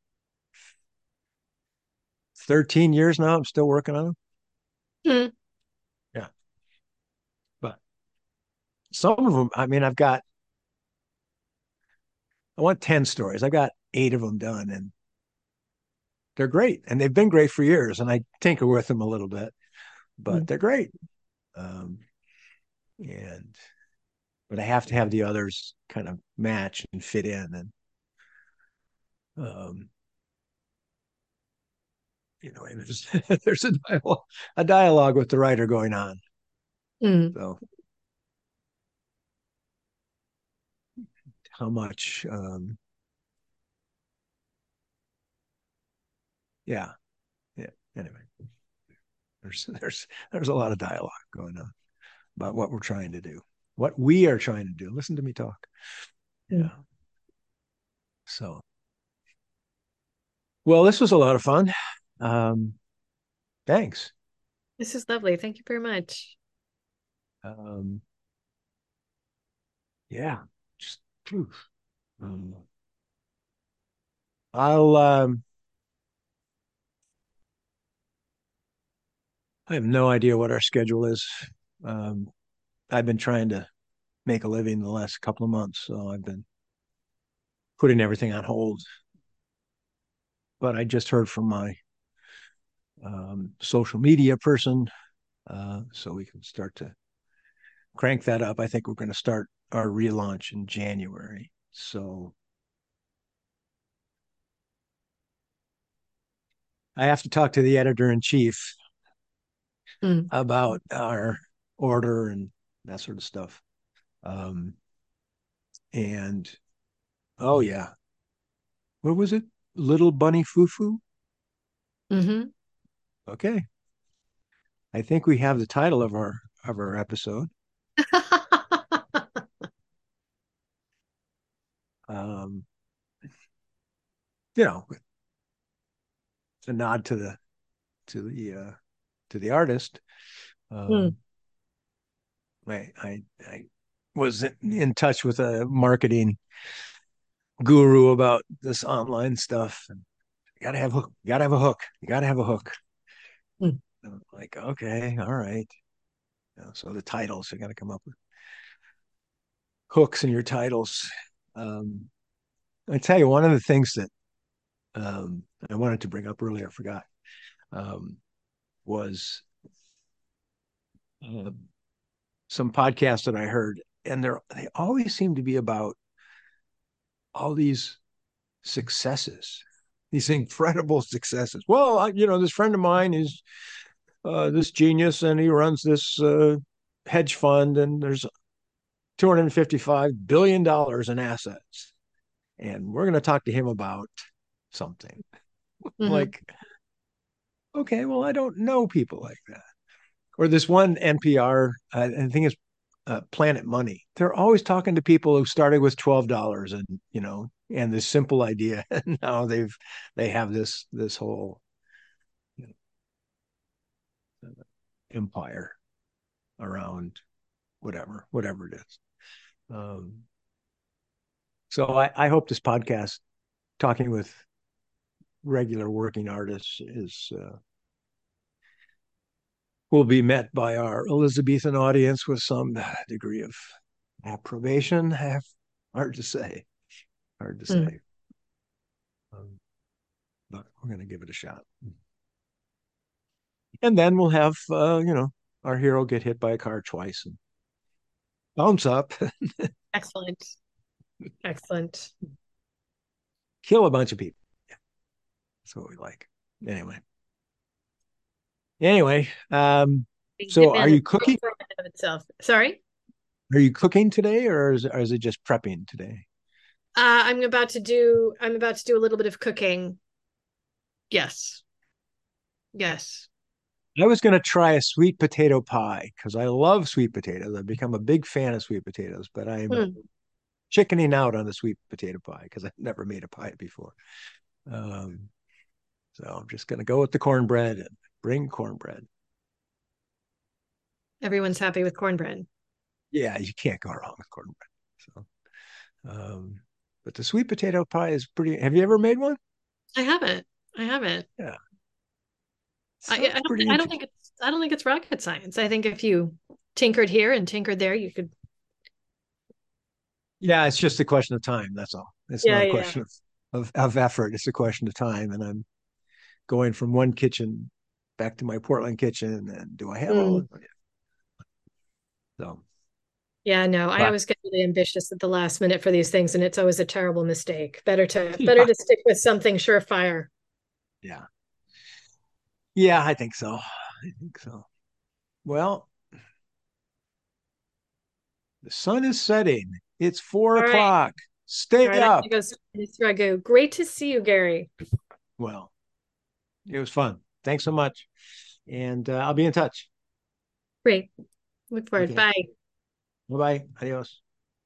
13 years now. I'm still working on them. Mm. Yeah, but some of them, I mean, I want 10 stories. I've got 8 of them done, and they're great, and they've been great for years. And I tinker with them a little bit, but Mm. they're great. Um, and but I have to have the others kind of match and fit in, and um, there's there's a dialogue with the writer going on. Mm. So how much Yeah. Yeah. Anyway, there's a lot of dialogue going on about what we're trying to do, what we are trying to do. Listen to me talk. Mm. Yeah. So, well, this was a lot of fun. Um, thanks. This is lovely. Thank you very much. Um, yeah. Just poof. Um, I'll I have no idea what our schedule is. Um, I've been trying to make a living the last couple of months, so I've been putting everything on hold. But I just heard from my social media person, so we can start to crank that up. I think we're going to start our relaunch in January. So I have to talk to the editor in chief Mm. about our order and that sort of stuff. Um, and oh yeah, what was it? Little Bunny Fufu. Hmm. Okay, I think we have the title of our episode. Um, you know, it's a nod to the to the artist. Mm. Um, I was in touch with a marketing guru about this online stuff. And you gotta have hook. You gotta have a hook. You gotta have a hook. Mm. And I'm like, okay, all right. So the titles, you gotta come up with hooks in your titles. Um, I tell you, one of the things that I wanted to bring up earlier, I forgot, um, was uh, some podcasts that I heard, and they always seem to be about all these successes, these incredible successes. Well, this friend of mine is this genius, and he runs this hedge fund, and there's $255 billion in assets, and we're going to talk to him about something. Hmm. Like, okay, well, I don't know people like that. Or this one NPR, I think it's Planet Money. They're always talking to people who started with $12, and and this simple idea. And now they have this whole you know, empire around whatever it is. Um, so I hope this podcast, talking with regular working artists, is will be met by our Elizabethan audience with some degree of approbation. Hard to say. Hard to Mm. say. Um, but we're going to give it a shot. And then we'll have, our hero get hit by a car twice and bounce up, Excellent. Excellent. kill a bunch of people. Yeah, that's what we like. Anyway. Anyway, so Hitman is a story in and of itself. Sorry. are you cooking today, or is it just prepping today? I'm about to do a little bit of cooking. Yes. Yes. I was going to try a sweet potato pie because I love sweet potatoes. I've become a big fan of sweet potatoes, but I'm Hmm. chickening out on the sweet potato pie because I've never made a pie before. Um, so I'm just going to go with the cornbread and bring cornbread. Everyone's happy with cornbread. Yeah, you can't go wrong with cornbread. So, um, but the sweet potato pie is pretty. Have you ever made one? I haven't. I haven't. Yeah, I sounds don't. pretty I don't interesting. think it's. I don't think it's rocket science. I think if you tinkered here and tinkered there, you could. Yeah, it's just a question of time. That's all. It's Yeah. not a Yeah. question of effort. It's a question of time. And I'm going from one kitchen back to my Portland kitchen. And do I have all Mm. of it? So, Yeah. No. I but always get really ambitious at the last minute for these things, and it's always a terrible mistake. Better yeah, to stick with something surefire. yeah, yeah, I think so. I think so. Well, the sun is setting. It's four All right. o'clock. All Stay right. I'm up. gonna go. Ragu. Great to see you, Gary. Well, It was fun. Thanks so much. And I'll be in touch. Great. Look forward. Okay. Bye. Bye bye. Adios.